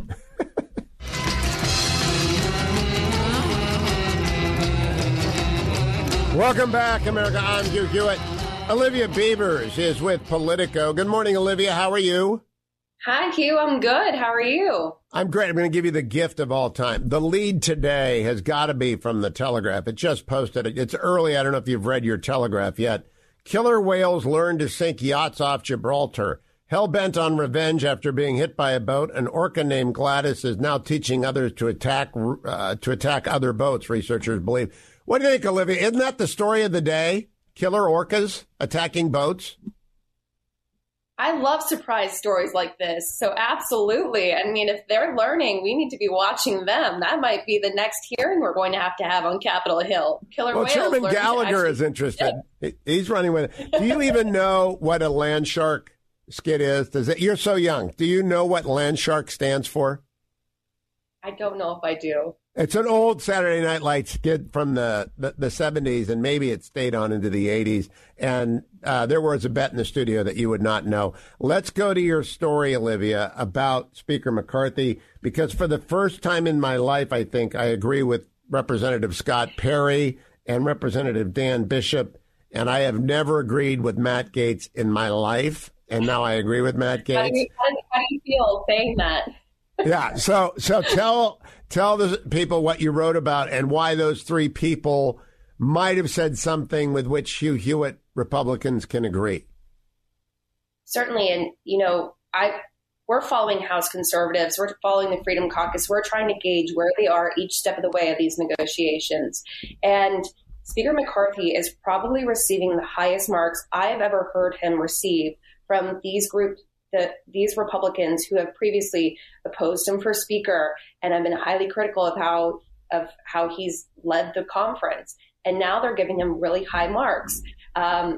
Welcome back, America. I'm Hugh Hewitt. Olivia Beavers is with Politico. Good morning, Olivia. How are you? Hi, Hugh. I'm good. How are you? I'm great. I'm going to give you the gift of all time. The lead today has got to be from the Telegraph. It just posted it. It's early. I don't know if you've read your Telegraph yet. Killer whales learn to sink yachts off Gibraltar. Hell-bent on revenge after being hit by a boat, an orca named Gladys is now teaching others to attack uh, to attack other boats, researchers believe. What do you think, Olivia? Isn't that the story of the day? Killer orcas attacking boats? I love surprise stories like this. So absolutely. I mean, if they're learning, we need to be watching them. That might be the next hearing we're going to have to have on Capitol Hill. Killer well, whales. Chairman learn Gallagher actually- is interested. He's running with it. Do you even know what a land shark skit is? Does it? You're so young. Do you know what land shark stands for? I don't know if I do. It's an old Saturday Night Lights skit from the, the, the seventies, and maybe it stayed on into the eighties. And uh, there was a bet in the studio that you would not know. Let's go to your story, Olivia, about Speaker McCarthy, because for the first time in my life, I think I agree with Representative Scott Perry and Representative Dan Bishop, and I have never agreed with Matt Gaetz in my life, and now I agree with Matt Gaetz. How do you, how do, how do you feel saying that? Yeah, so so tell tell the people what you wrote about and why those three people might have said something with which Hugh Hewitt Republicans can agree. Certainly, and you know, I we're following House conservatives, we're following the Freedom Caucus, we're trying to gauge where they are each step of the way of these negotiations. And Speaker McCarthy is probably receiving the highest marks I have ever heard him receive from these groups. That these Republicans who have previously opposed him for speaker and have been highly critical of how of how he's led the conference, and now they're giving him really high marks. Um,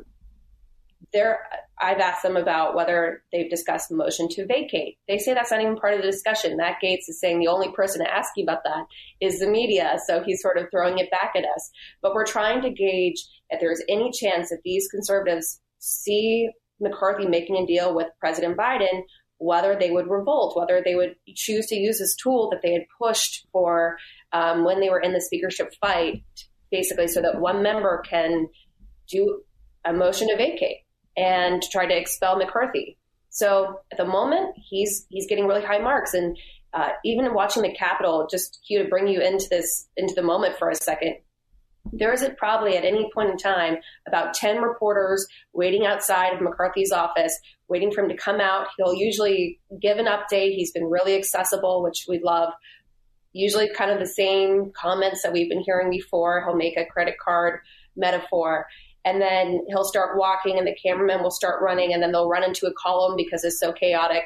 they're, I've asked them about whether they've discussed the motion to vacate. They say that's not even part of the discussion. Matt Gaetz is saying the only person to ask you about that is the media, so he's sort of throwing it back at us. But we're trying to gauge if there's any chance that these conservatives see McCarthy making a deal with President Biden, whether they would revolt, whether they would choose to use this tool that they had pushed for um, when they were in the speakership fight, basically so that one member can do a motion to vacate and try to expel McCarthy. So at the moment, he's he's getting really high marks. And uh, even watching the Capitol, just Hugh, to bring you into this into the moment for a second, there is probably at any point in time about ten reporters waiting outside of McCarthy's office, waiting for him to come out. He'll usually give an update. He's been really accessible, which we love. Usually kind of the same comments that we've been hearing before. He'll make a credit card metaphor, and then he'll start walking and the cameraman will start running, and then they'll run into a column because it's so chaotic.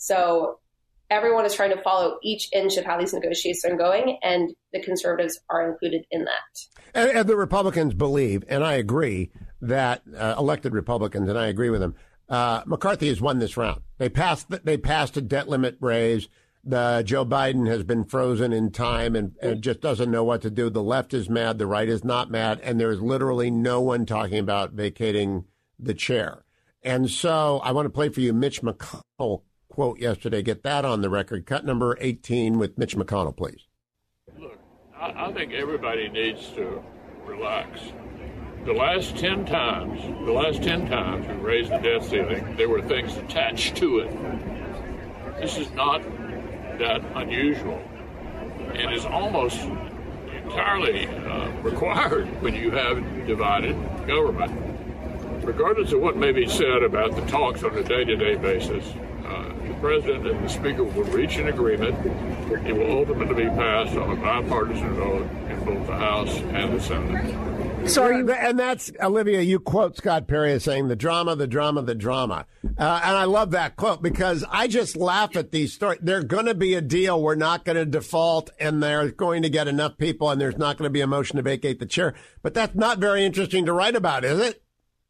So everyone is trying to follow each inch of how these negotiations are going, and the conservatives are included in that. And, and the Republicans believe, and I agree, that uh, elected Republicans, and I agree with them, uh, McCarthy has won this round. They passed They passed a debt limit raise. The Joe Biden has been frozen in time and, and just doesn't know what to do. The left is mad. The right is not mad. And there is literally no one talking about vacating the chair. And so I want to play for you Mitch McConnell quote yesterday. Get that on the record. Cut number eighteen with Mitch McConnell, please. Look, I, I think everybody needs to relax. The last ten times, the last ten times we raised the debt ceiling, there were things attached to it. This is not that unusual and is almost entirely uh, required when you have divided government. Regardless of what may be said about the talks on a day-to-day basis, uh, the President and the Speaker will reach an agreement. It will ultimately be passed on a bipartisan vote in both the House and the Senate. So are you, and that's, Olivia, you quote Scott Perry as saying, the drama, the drama, the drama. Uh, and I love that quote because I just laugh at these stories. There's going to be a deal. We're not going to default, and they're going to get enough people, and there's not going to be a motion to vacate the chair. But that's not very interesting to write about, is it?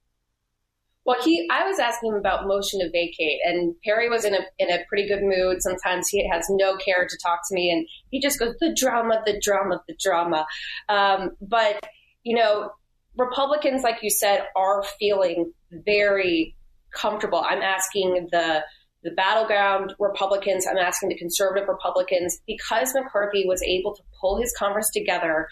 Well, he, I was asking him about motion to vacate, and Perry was in a in a pretty good mood. Sometimes he has no care to talk to me, and he just goes, the drama, the drama, the drama. Um, but, you know, Republicans, like you said, are feeling very comfortable. I'm asking the the battleground Republicans, I'm asking the conservative Republicans, because McCarthy was able to pull his Congress together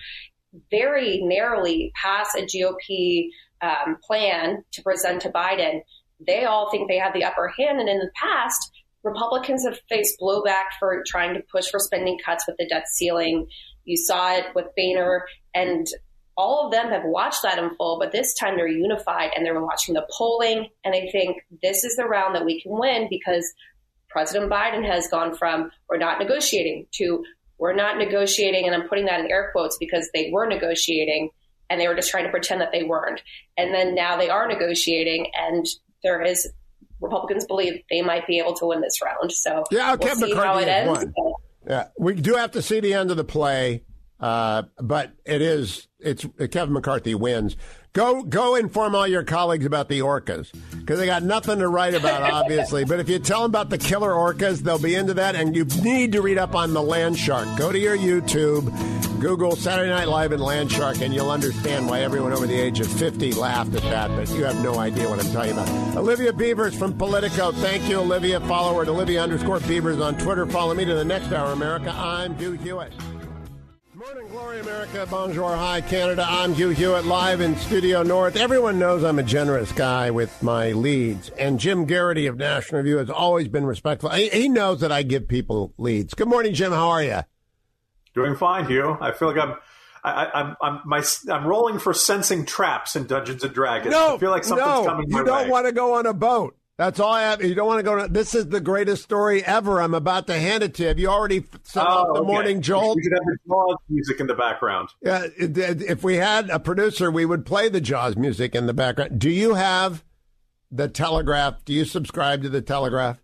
very narrowly, pass a G O P Um, plan to present to Biden, they all think they have the upper hand. And in the past, Republicans have faced blowback for trying to push for spending cuts with the debt ceiling. You saw it with Boehner, and all of them have watched that unfold, but this time they're unified and they're watching the polling. And I think this is the round that we can win because President Biden has gone from we're not negotiating to we're not negotiating. And I'm putting that in air quotes because they were negotiating. And they were just trying to pretend that they weren't. And then now they are negotiating, and there is Republicans believe they might be able to win this round. So yeah, we'll see how it ends. Yeah, we do have to see the end of the play, uh, but it is it's Kevin McCarthy wins. Go go inform all your colleagues about the orcas because they got nothing to write about, obviously. But if you tell them about the killer orcas, they'll be into that. And you need to read up on the land shark. Go to your YouTube, Google Saturday Night Live and land shark, and you'll understand why everyone over the age of fifty laughed at that. But you have no idea what I'm talking about. Olivia Beavers from Politico. Thank you, Olivia. Follow her at Olivia underscore Beavers on Twitter. Follow me to the next hour, America. I'm Hugh Hewitt. Morning, Glory, America. Bonjour, hi, Canada. I'm Hugh Hewitt, live in Studio North. Everyone knows I'm a generous guy with my leads, and Jim Garrity of National Review has always been respectful. He, he knows that I give people leads. Good morning, Jim. How are you? Doing fine, Hugh. I feel like I'm, I, I'm, I'm, my, I'm rolling for sensing traps in Dungeons and Dragons. No, I feel like something's no, coming my you don't way. want to go on a boat. That's all I have. You don't want to go to, this is the greatest story ever. I'm about to hand it to you. Have you already set oh, off the okay. morning jolt? We should have the Jaws music in the background. Yeah, if we had a producer, we would play the Jaws music in the background. Do you have the Telegraph? Do you subscribe to the Telegraph?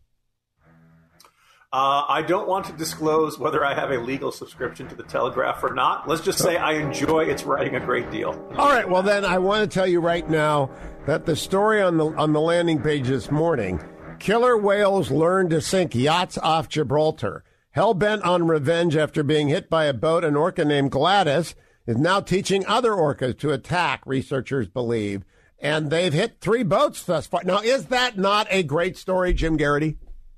Uh, I don't want to disclose whether I have a legal subscription to the Telegraph or not. Let's just say I enjoy its writing a great deal. All right. Well, then I want to tell you right now that the story on the on the landing page this morning, killer whales learn to sink yachts off Gibraltar. Hell-bent on revenge after being hit by a boat, an orca named Gladys is now teaching other orcas to attack, researchers believe. And they've hit three boats thus far. Now, is that not a great story, Jim Garrity?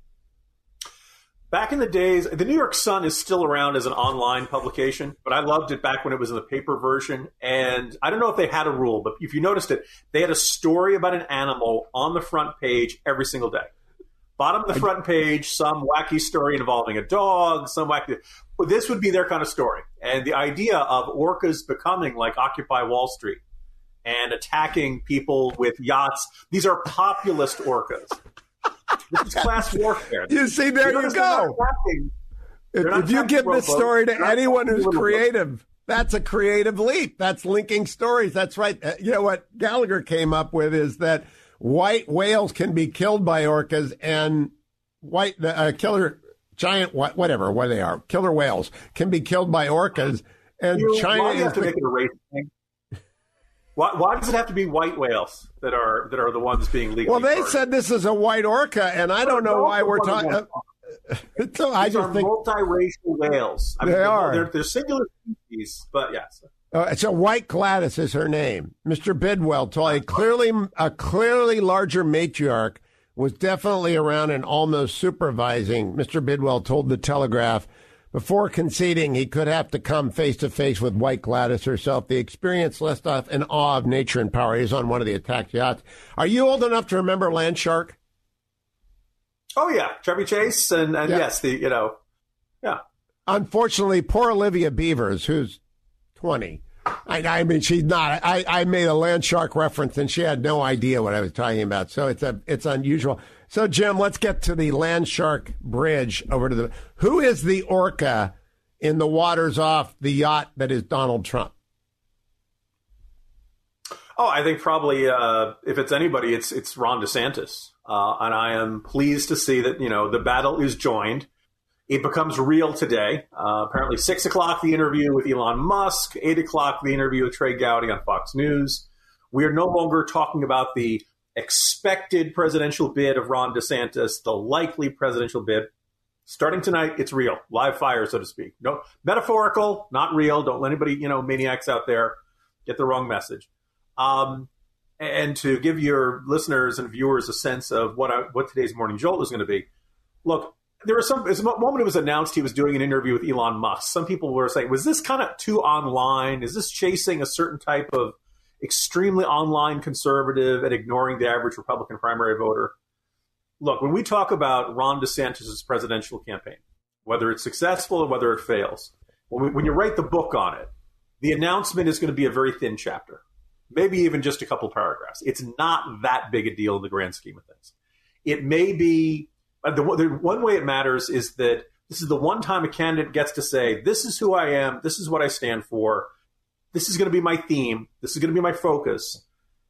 Back in the days, the New York Sun is still around as an online publication, but I loved it back when it was in the paper version. And I don't know if they had a rule, but if you noticed it, they had a story about an animal on the front page every single day. Bottom of the front page, some wacky story involving a dog, some wacky. Well, this would be their kind of story. And the idea of orcas becoming like Occupy Wall Street and attacking people with yachts, these are populist orcas. This is class warfare. You see, there you, you go. If, if you give this story to anyone who's creative, that's a creative leap. That's linking stories. That's right. Uh, you know what Gallagher came up with is that white whales can be killed by orcas, and white uh, killer giant whatever what they are killer whales can be killed by orcas. And you, China why do you have is to the, make it a race thing? Why, why does it have to be white whales that are that are the ones being legally Well, they charged? said this is a white orca, and I don't know why we're talking. Uh, so I These just are think multiracial whales. I they mean, they're, are. They're, they're singular species, but yes. Uh, so White Gladys is her name. Mister Bidwell told a clearly a clearly larger matriarch was definitely around and almost supervising. Mister Bidwell told the Telegraph. Before conceding he could have to come face-to-face with White Gladys herself, the experience left off in awe of nature and power. He's on one of the attacked yachts. Are you old enough to remember Land Shark? Oh, yeah. Chevy Chase and, and yeah. yes, the, you know, yeah. Unfortunately, poor Olivia Beavers, who's twenty. I, I mean, she's not. I, I made a Land Shark reference, and she had no idea what I was talking about. So it's a it's unusual. So, Jim, let's get to the Land Shark Bridge over to the. Who is the orca in the waters off the yacht that is Donald Trump? Oh, I think probably uh, if it's anybody, it's it's Ron DeSantis. Uh, and I am pleased to see that, you know, the battle is joined. It becomes real today. Uh, apparently six o'clock, the interview with Elon Musk, eight o'clock, the interview with Trey Gowdy on Fox News. We are no longer talking about the expected presidential bid of Ron DeSantis, the likely presidential bid. Starting tonight, it's real. Live fire, so to speak. No, metaphorical, not real. Don't let anybody, you know, maniacs out there get the wrong message. Um, and to give your listeners and viewers a sense of what I, what today's Morning Jolt is going to be. Look, there was some, the moment it was announced he was doing an interview with Elon Musk, some people were saying, was this kind of too online? Is this chasing a certain type of extremely online conservative and ignoring the average Republican primary voter? Look, when we talk about Ron DeSantis' presidential campaign, whether it's successful or whether it fails, when, we, when you write the book on it, the announcement is going to be a very thin chapter, maybe even just a couple paragraphs. It's not that big a deal in the grand scheme of things. It may be, the, the one way it matters is that this is the one time a candidate gets to say, this is who I am, this is what I stand for, this is going to be my theme, this is going to be my focus.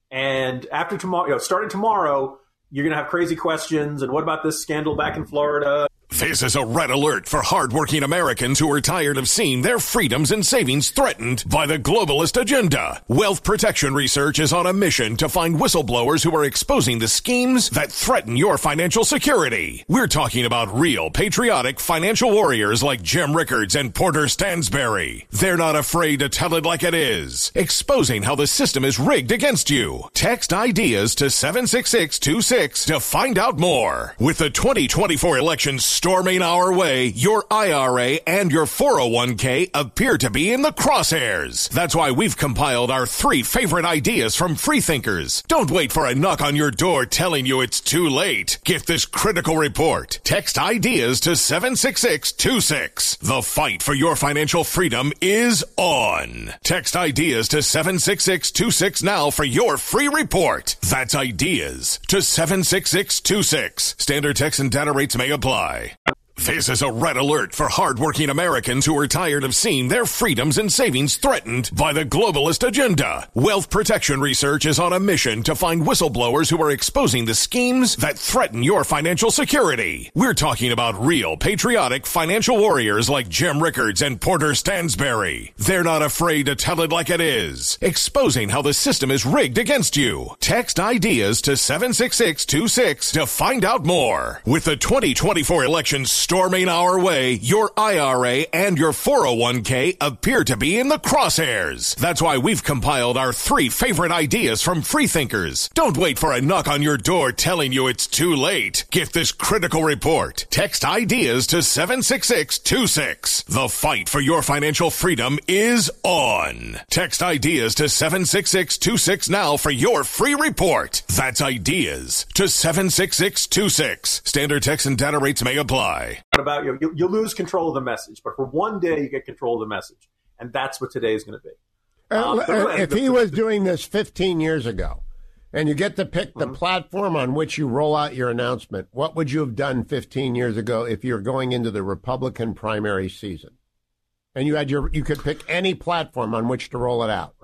And after tomorrow, you know, starting tomorrow, you're going to have crazy questions. And what about this scandal back in Florida? This is a red alert for hardworking Americans who are tired of seeing their freedoms and savings threatened by the globalist agenda. Wealth Protection Research is on a mission to find whistleblowers who are exposing the schemes that threaten your financial security. We're talking about real, patriotic financial warriors like Jim Rickards and Porter Stansberry. They're not afraid to tell it like it is, exposing how the system is rigged against you. Text IDEAS to seven six six two six to find out more. With the twenty twenty-four elections storming our way, your I R A and your four oh one k appear to be in the crosshairs. That's why we've compiled our three favorite ideas from freethinkers. Don't wait for a knock on your door telling you it's too late. Get this critical report. Text IDEAS to seven six six two six. The fight for your financial freedom is on. Text IDEAS to seven six six two six now for your free report. That's IDEAS to seven six six two six. Standard text and data rates may apply. This is a red alert for hardworking Americans who are tired of seeing their freedoms and savings threatened by the globalist agenda. Wealth Protection Research is on a mission to find whistleblowers who are exposing the schemes that threaten your financial security. We're talking about real, patriotic financial warriors like Jim Rickards and Porter Stansberry. They're not afraid to tell it like it is, exposing how the system is rigged against you. Text IDEAS to seven six six two six to find out more. With the twenty twenty-four elections storming our way, your I R A and your four oh one k appear to be in the crosshairs. That's why we've compiled our three favorite ideas from freethinkers. Don't wait for a knock on your door telling you it's too late. Get this critical report. Text IDEAS to seven six six two six. The fight for your financial freedom is on. Text IDEAS to seven six six two six now for your free report. That's IDEAS to seven six six two six. Standard text and data rates may apply. About you, you lose control of the message, but for one day you get control of the message, and that's what today is going to be. Uh, uh, if he was doing this fifteen years ago, and you get to pick the mm-hmm. platform on which you roll out your announcement, what would you have done fifteen years ago if you're going into the Republican primary season, and you had your you could pick any platform on which to roll it out?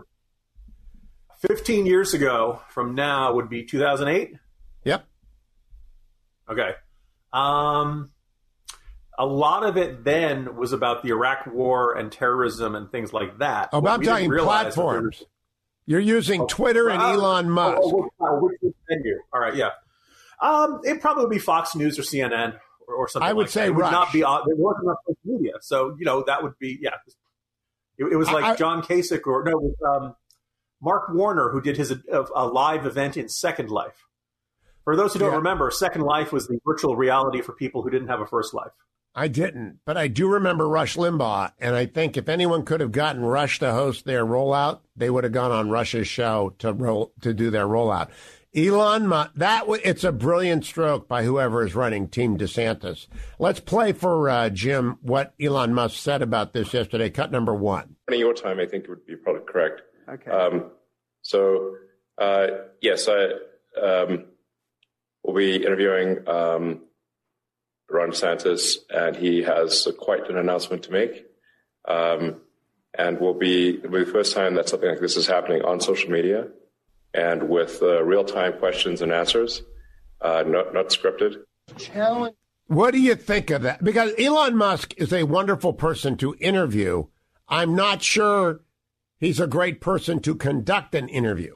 Fifteen years ago from now would be two thousand eight. Yep. Okay. Um. A lot of it then was about the Iraq War and terrorism and things like that. Oh, but I'm talking platforms. You're using oh, Twitter and uh, Elon Musk. Oh, oh, which venue? All right, yeah. Um, it'd probably be Fox News or C N N or, or something. I would like say that. It Rush. would not be. It wasn't on social media, so you know that would be yeah. It, it was like I, John Kasich or no, it was, um, Mark Warner who did his a, a live event in Second Life. For those who don't yeah. remember, Second Life was the virtual reality for people who didn't have a first life. I didn't, but I do remember Rush Limbaugh, and I think if anyone could have gotten Rush to host their rollout, they would have gone on Rush's show to roll to do their rollout. Elon Musk, that w- it's a brilliant stroke by whoever is running Team DeSantis. Let's play for uh, Jim what Elon Musk said about this yesterday. Cut number one. Running your time, I think it would be probably correct. Okay. Um, so uh, yes, I um, will be interviewing. Um, Ron DeSantis, and he has uh, quite an announcement to make. Um, and will be, will be the first time that something like this is happening on social media. and with uh, real-time questions and answers, uh, not, not scripted. Challenge. What do you think of that? Because Elon Musk is a wonderful person to interview. I'm not sure he's a great person to conduct an interview.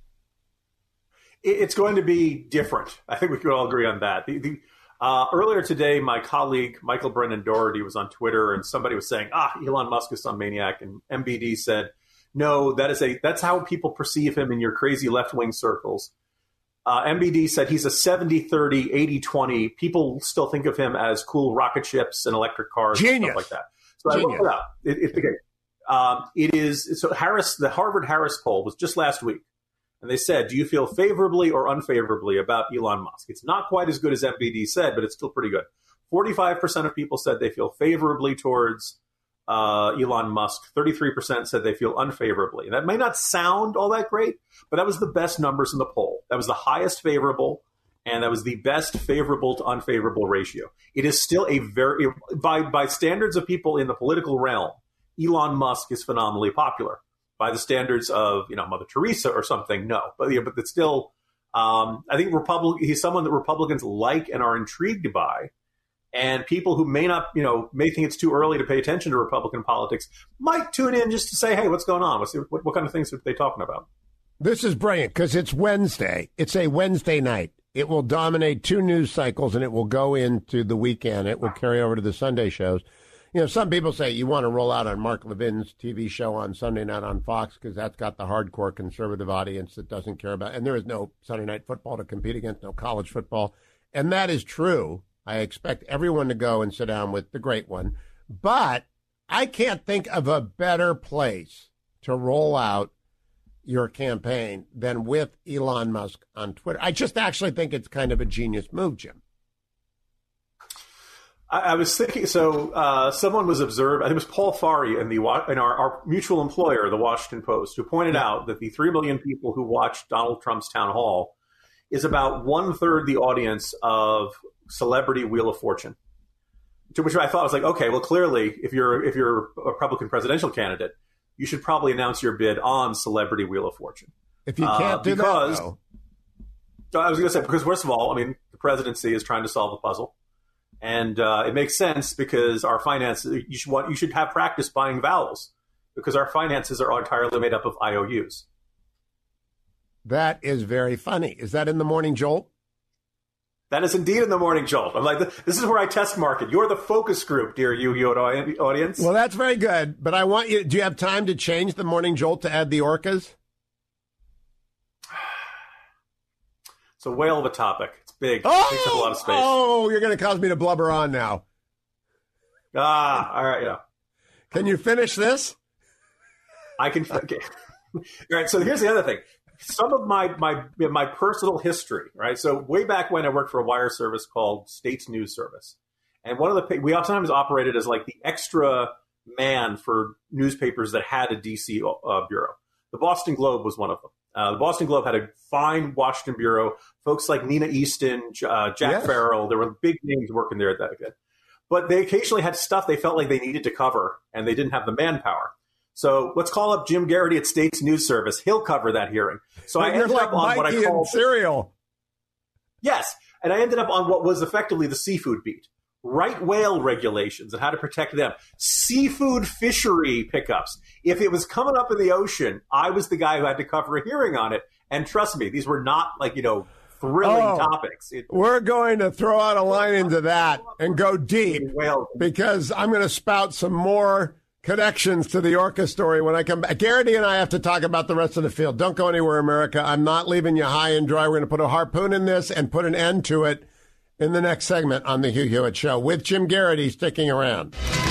It's going to be different. I think we could all agree on that. The, the, uh, earlier today, my colleague Michael Brennan Doherty was on Twitter, and somebody was saying, ah, Elon Musk is some maniac. And M B D said, no, that is a that's how people perceive him in your crazy left-wing circles. Uh, M B D said he's a seventy thirty, eighty twenty. People still think of him as cool rocket ships and electric cars Genius. and stuff like that. So Genius. I looked it up. It, it, okay. um, it is so Harris, the Harvard Harris poll was just last week. And they said, do you feel favorably or unfavorably about Elon Musk? It's not quite as good as M B D said, but it's still pretty good. forty-five percent of people said they feel favorably towards uh, Elon Musk. thirty-three percent said they feel unfavorably. And that may not sound all that great, but that was the best numbers in the poll. That was the highest favorable, and that was the best favorable to unfavorable ratio. It is still a very, by, by standards of people in the political realm, Elon Musk is phenomenally popular. By the standards of, you know, Mother Teresa or something, no. But yeah, but it's still, um, I think Republic. He's someone that Republicans like and are intrigued by, and people who may not, you know, may think it's too early to pay attention to Republican politics might tune in just to say, hey, what's going on? What's the, what, what kind of things are they talking about? This is brilliant because it's Wednesday. It's a Wednesday night. It will dominate two news cycles, and it will go into the weekend. It will carry over to the Sunday shows. You know, some people say you want to roll out on Mark Levin's T V show on Sunday night on Fox because that's got the hardcore conservative audience that doesn't care about, and there is no Sunday night football to compete against, no college football. And that is true. I expect everyone to go and sit down with the great one. But I can't think of a better place to roll out your campaign than with Elon Musk on Twitter. I just actually think it's kind of a genius move, Jim. I, I was thinking, so uh, someone was observed, I think it was Paul Farhi in, the, in our, our mutual employer, the Washington Post, who pointed yeah. out that the three million people who watched Donald Trump's town hall is about one-third the audience of Celebrity Wheel of Fortune. To which I thought, I was like, okay, well, clearly, if you're if you're a Republican presidential candidate, you should probably announce your bid on Celebrity Wheel of Fortune. If you can't uh, do because, that, though. I was going to say, because first of all, I mean, the presidency is trying to solve a puzzle. And uh, it makes sense because our finances, you should want, you should have practice buying vowels because our finances are entirely made up of I O Us. That is very funny. Is that in the Morning Jolt? That is indeed in the Morning Jolt. I'm like, this is where I test market. You're the focus group, dear Yu-Gi-Oh audience. Well, that's very good. But I want you, do you have time to change the Morning Jolt to add the orcas? It's a whale of a topic. It's big. Oh, it takes up a lot of space. Oh, you're going to cause me to blubber on now. Ah, all right, yeah. Can you finish this? I can. Okay. All right, so here's the other thing. Some of my, my my personal history, right? So way back when I worked for a wire service called States News Service. And one of the, we sometimes operated as like the extra man for newspapers that had a D C uh, bureau. The Boston Globe was one of them. Uh, the Boston Globe had a fine Washington bureau. Folks like Nina Easton, uh, Jack yes. Farrell, there were big names working there at that good. But they occasionally had stuff they felt like they needed to cover, and they didn't have the manpower. So let's call up Jim Garrity at States News Service. He'll cover that hearing. So I ended like up on Mikey what I called cereal. Yes, and I ended up on what was effectively the seafood beat. Right whale regulations and how to protect them. Seafood fishery pickups. If it was coming up in the ocean, I was the guy who had to cover a hearing on it. And trust me, these were not like, you know, thrilling oh, topics. It, we're going to throw out a line into that and go deep because I'm going to spout some more connections to the Orca story when I come back. Garrity and I have to talk about the rest of the field. Don't go anywhere, America. I'm not leaving you high and dry. We're going to put a harpoon in this and put an end to it in the next segment on the Hugh Hewitt Show with Jim Garrity sticking around.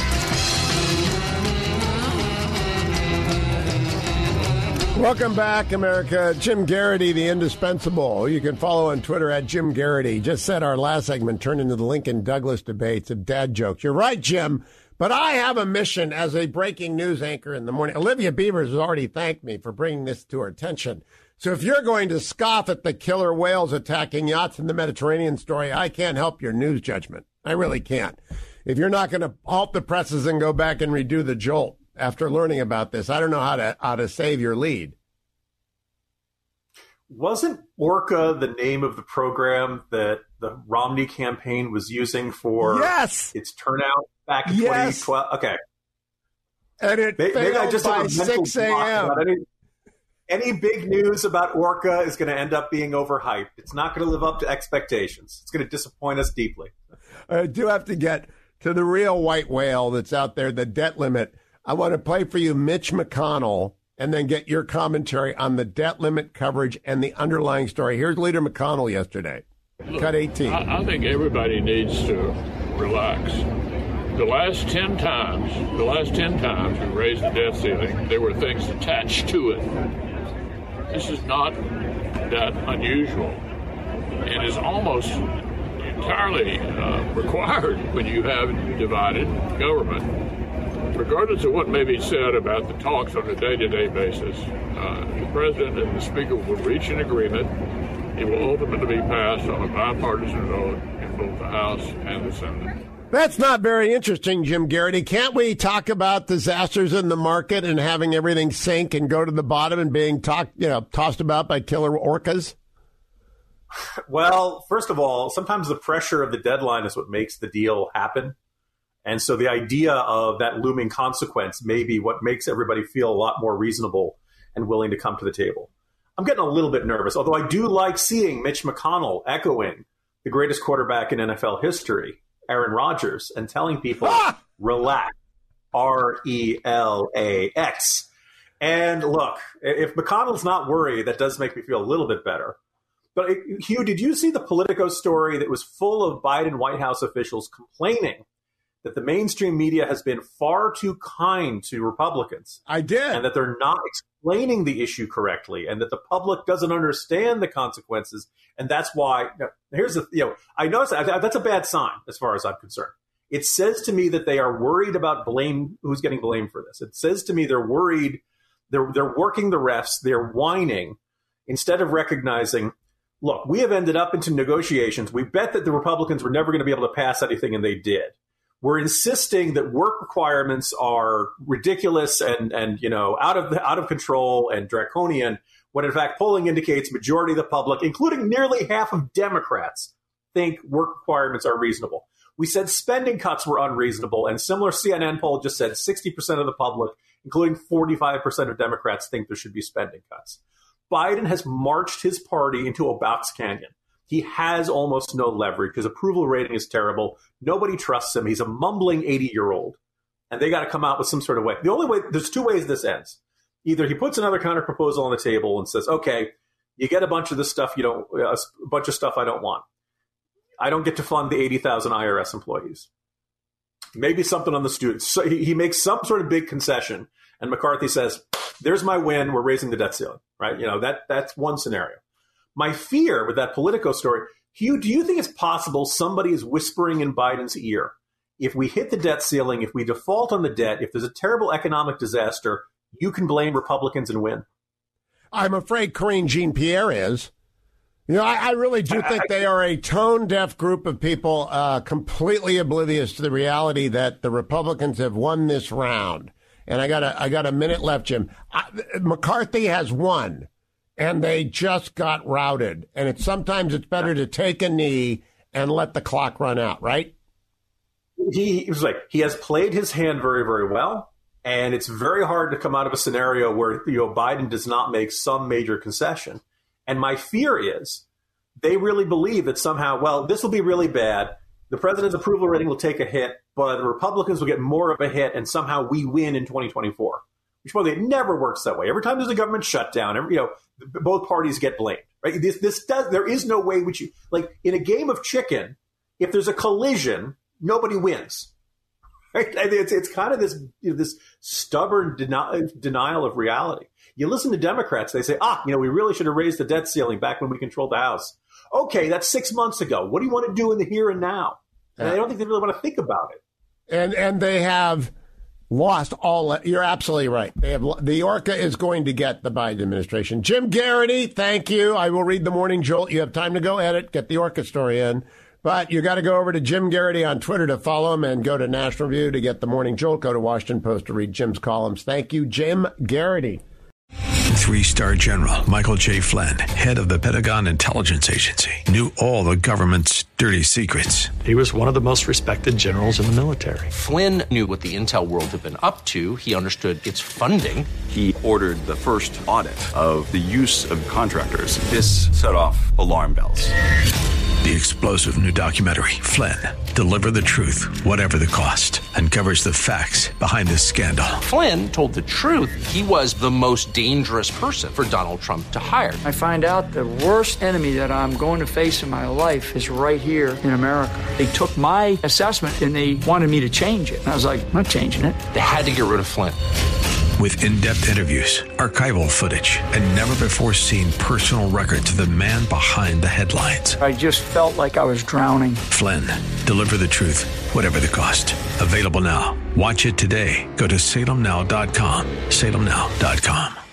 Welcome back, America. Jim Garrity, the indispensable. You can follow on Twitter at Jim Garrity. Just said our last segment turned into the Lincoln Douglas debates of dad jokes. You're right, Jim, but I have a mission as a breaking news anchor in the morning. Olivia Beavers has already thanked me for bringing this to her attention. So if you're going to scoff at the killer whales attacking yachts in the Mediterranean story, I can't help your news judgment. I really can't. If you're not going to halt the presses and go back and redo the Jolt after learning about this, I don't know how to how to save your lead. Wasn't Orca the name of the program that the Romney campaign was using for yes. its turnout back in yes. twenty twelve? Okay. And it maybe, failed maybe I just by have a mental six a.m. block about Any, any big news about Orca is going to end up being overhyped. It's not going to live up to expectations. It's going to disappoint us deeply. I do have to get to the real white whale that's out there, the debt limit. I want to play for you Mitch McConnell and then get your commentary on the debt limit coverage and the underlying story. Here's Leader McConnell yesterday. Look, Cut eighteen. I, I think everybody needs to relax. The last ten times, the last ten times we raised the debt ceiling, there were things attached to it. This is not that unusual, and is almost entirely uh, required when you have divided government. Regardless of what may be said about the talks on a day-to-day basis, uh, the President and the Speaker will reach an agreement. It will ultimately be passed on a bipartisan vote in both the House and the Senate. That's not very interesting, Jim Garrity. Can't we talk about disasters in the market and having everything sink and go to the bottom and being talked, you know, tossed about by killer orcas? Well, first of all, sometimes the pressure of the deadline is what makes the deal happen. And so the idea of that looming consequence may be what makes everybody feel a lot more reasonable and willing to come to the table. I'm getting a little bit nervous, although I do like seeing Mitch McConnell echoing the greatest quarterback in N F L history, Aaron Rodgers, and telling people, ah! relax, R E L A X. And look, if McConnell's not worried, that does make me feel a little bit better. But Hugh, did you see the Politico story that was full of Biden White House officials complaining that the mainstream media has been far too kind to Republicans? I did. And that they're not explaining the issue correctly, and that the public doesn't understand the consequences. And that's why, you know, here's the, you know, I notice that, that's a bad sign as far as I'm concerned. It says to me that they are worried about blame, who's getting blamed for this. It says to me they're worried, they're, they're working the refs, they're whining, instead of recognizing, look, we have ended up into negotiations. We bet that the Republicans were never going to be able to pass anything, and they did. We're insisting that work requirements are ridiculous and, and you know, out of the, out of control and draconian, when in fact polling indicates majority of the public, including nearly half of Democrats, think work requirements are reasonable. We said spending cuts were unreasonable, and similar C N N poll just said sixty percent of the public, including forty-five percent of Democrats, think there should be spending cuts. Biden has marched his party into a box canyon. He has almost no leverage. His approval rating is terrible. Nobody trusts him. He's a mumbling eighty-year-old. And they got to come out with some sort of way. The only way, there's two ways this ends. Either he puts another counter proposal on the table and says, okay, you get a bunch of this stuff you don't, a bunch of stuff I don't want. I don't get to fund the eighty thousand I R S employees. Maybe something on the students. So he, he makes some sort of big concession, and McCarthy says, there's my win. We're raising the debt ceiling, right? You know, that that's one scenario. My fear with that Politico story, Hugh, do you think it's possible somebody is whispering in Biden's ear, if we hit the debt ceiling, if we default on the debt, if there's a terrible economic disaster, you can blame Republicans and win? I'm afraid Karine Jean-Pierre is. You know, I, I really do think they are a tone-deaf group of people, uh, completely oblivious to the reality that the Republicans have won this round. And I got a, I got a minute left, Jim. I, McCarthy has won. And they just got routed. And it's sometimes it's better to take a knee and let the clock run out, right? He, he was like, he has played his hand very, very well. And it's very hard to come out of a scenario where, you know, Biden does not make some major concession. And my fear is they really believe that somehow, well, this will be really bad. The president's approval rating will take a hit, but the Republicans will get more of a hit, and somehow we win in twenty twenty-four. Which, by the way, it never works that way. Every time there's a government shutdown, every, you know, both parties get blamed. Right? This, this does. There is no way which you like in a game of chicken. If there's a collision, nobody wins. Right? It's it's kind of this you know, this stubborn deni- denial of reality. You listen to Democrats; they say, "Ah, you know, we really should have raised the debt ceiling back when we controlled the House." Okay, that's six months ago. What do you want to do in the here and now? And I don't think they really want to think about it. And and they have lost all. You're absolutely right. They have the Orca is going to get the Biden administration. Jim Garrity, thank you. I will read the Morning Jolt. You have time to go edit, get the Orca story in. But you got to go over to Jim Garrity on Twitter to follow him, and go to National Review to get the Morning Jolt. Go to Washington Post to read Jim's columns. Thank you, Jim Garrity. Three-star general Michael J. Flynn, head of the Pentagon Intelligence Agency, knew all the government's dirty secrets. He was one of the most respected generals in the military. Flynn knew what the intel world had been up to. He understood its funding. He ordered the first audit of the use of contractors. This set off alarm bells. The explosive new documentary, Flynn, Deliver the Truth, Whatever the Cost, uncovers the facts behind this scandal. Flynn told the truth. He was the most dangerous person for Donald Trump to hire. I find out the worst enemy that I'm going to face in my life is right here in America. They took my assessment and they wanted me to change it. And I was like, I'm not changing it. They had to get rid of Flynn. With in-depth interviews, archival footage, and never-before-seen personal records of the man behind the headlines. I just felt like I was drowning. Flynn, Deliver the Truth, Whatever the Cost. Available now. Watch it today. Go to salem now dot com. salem now dot com.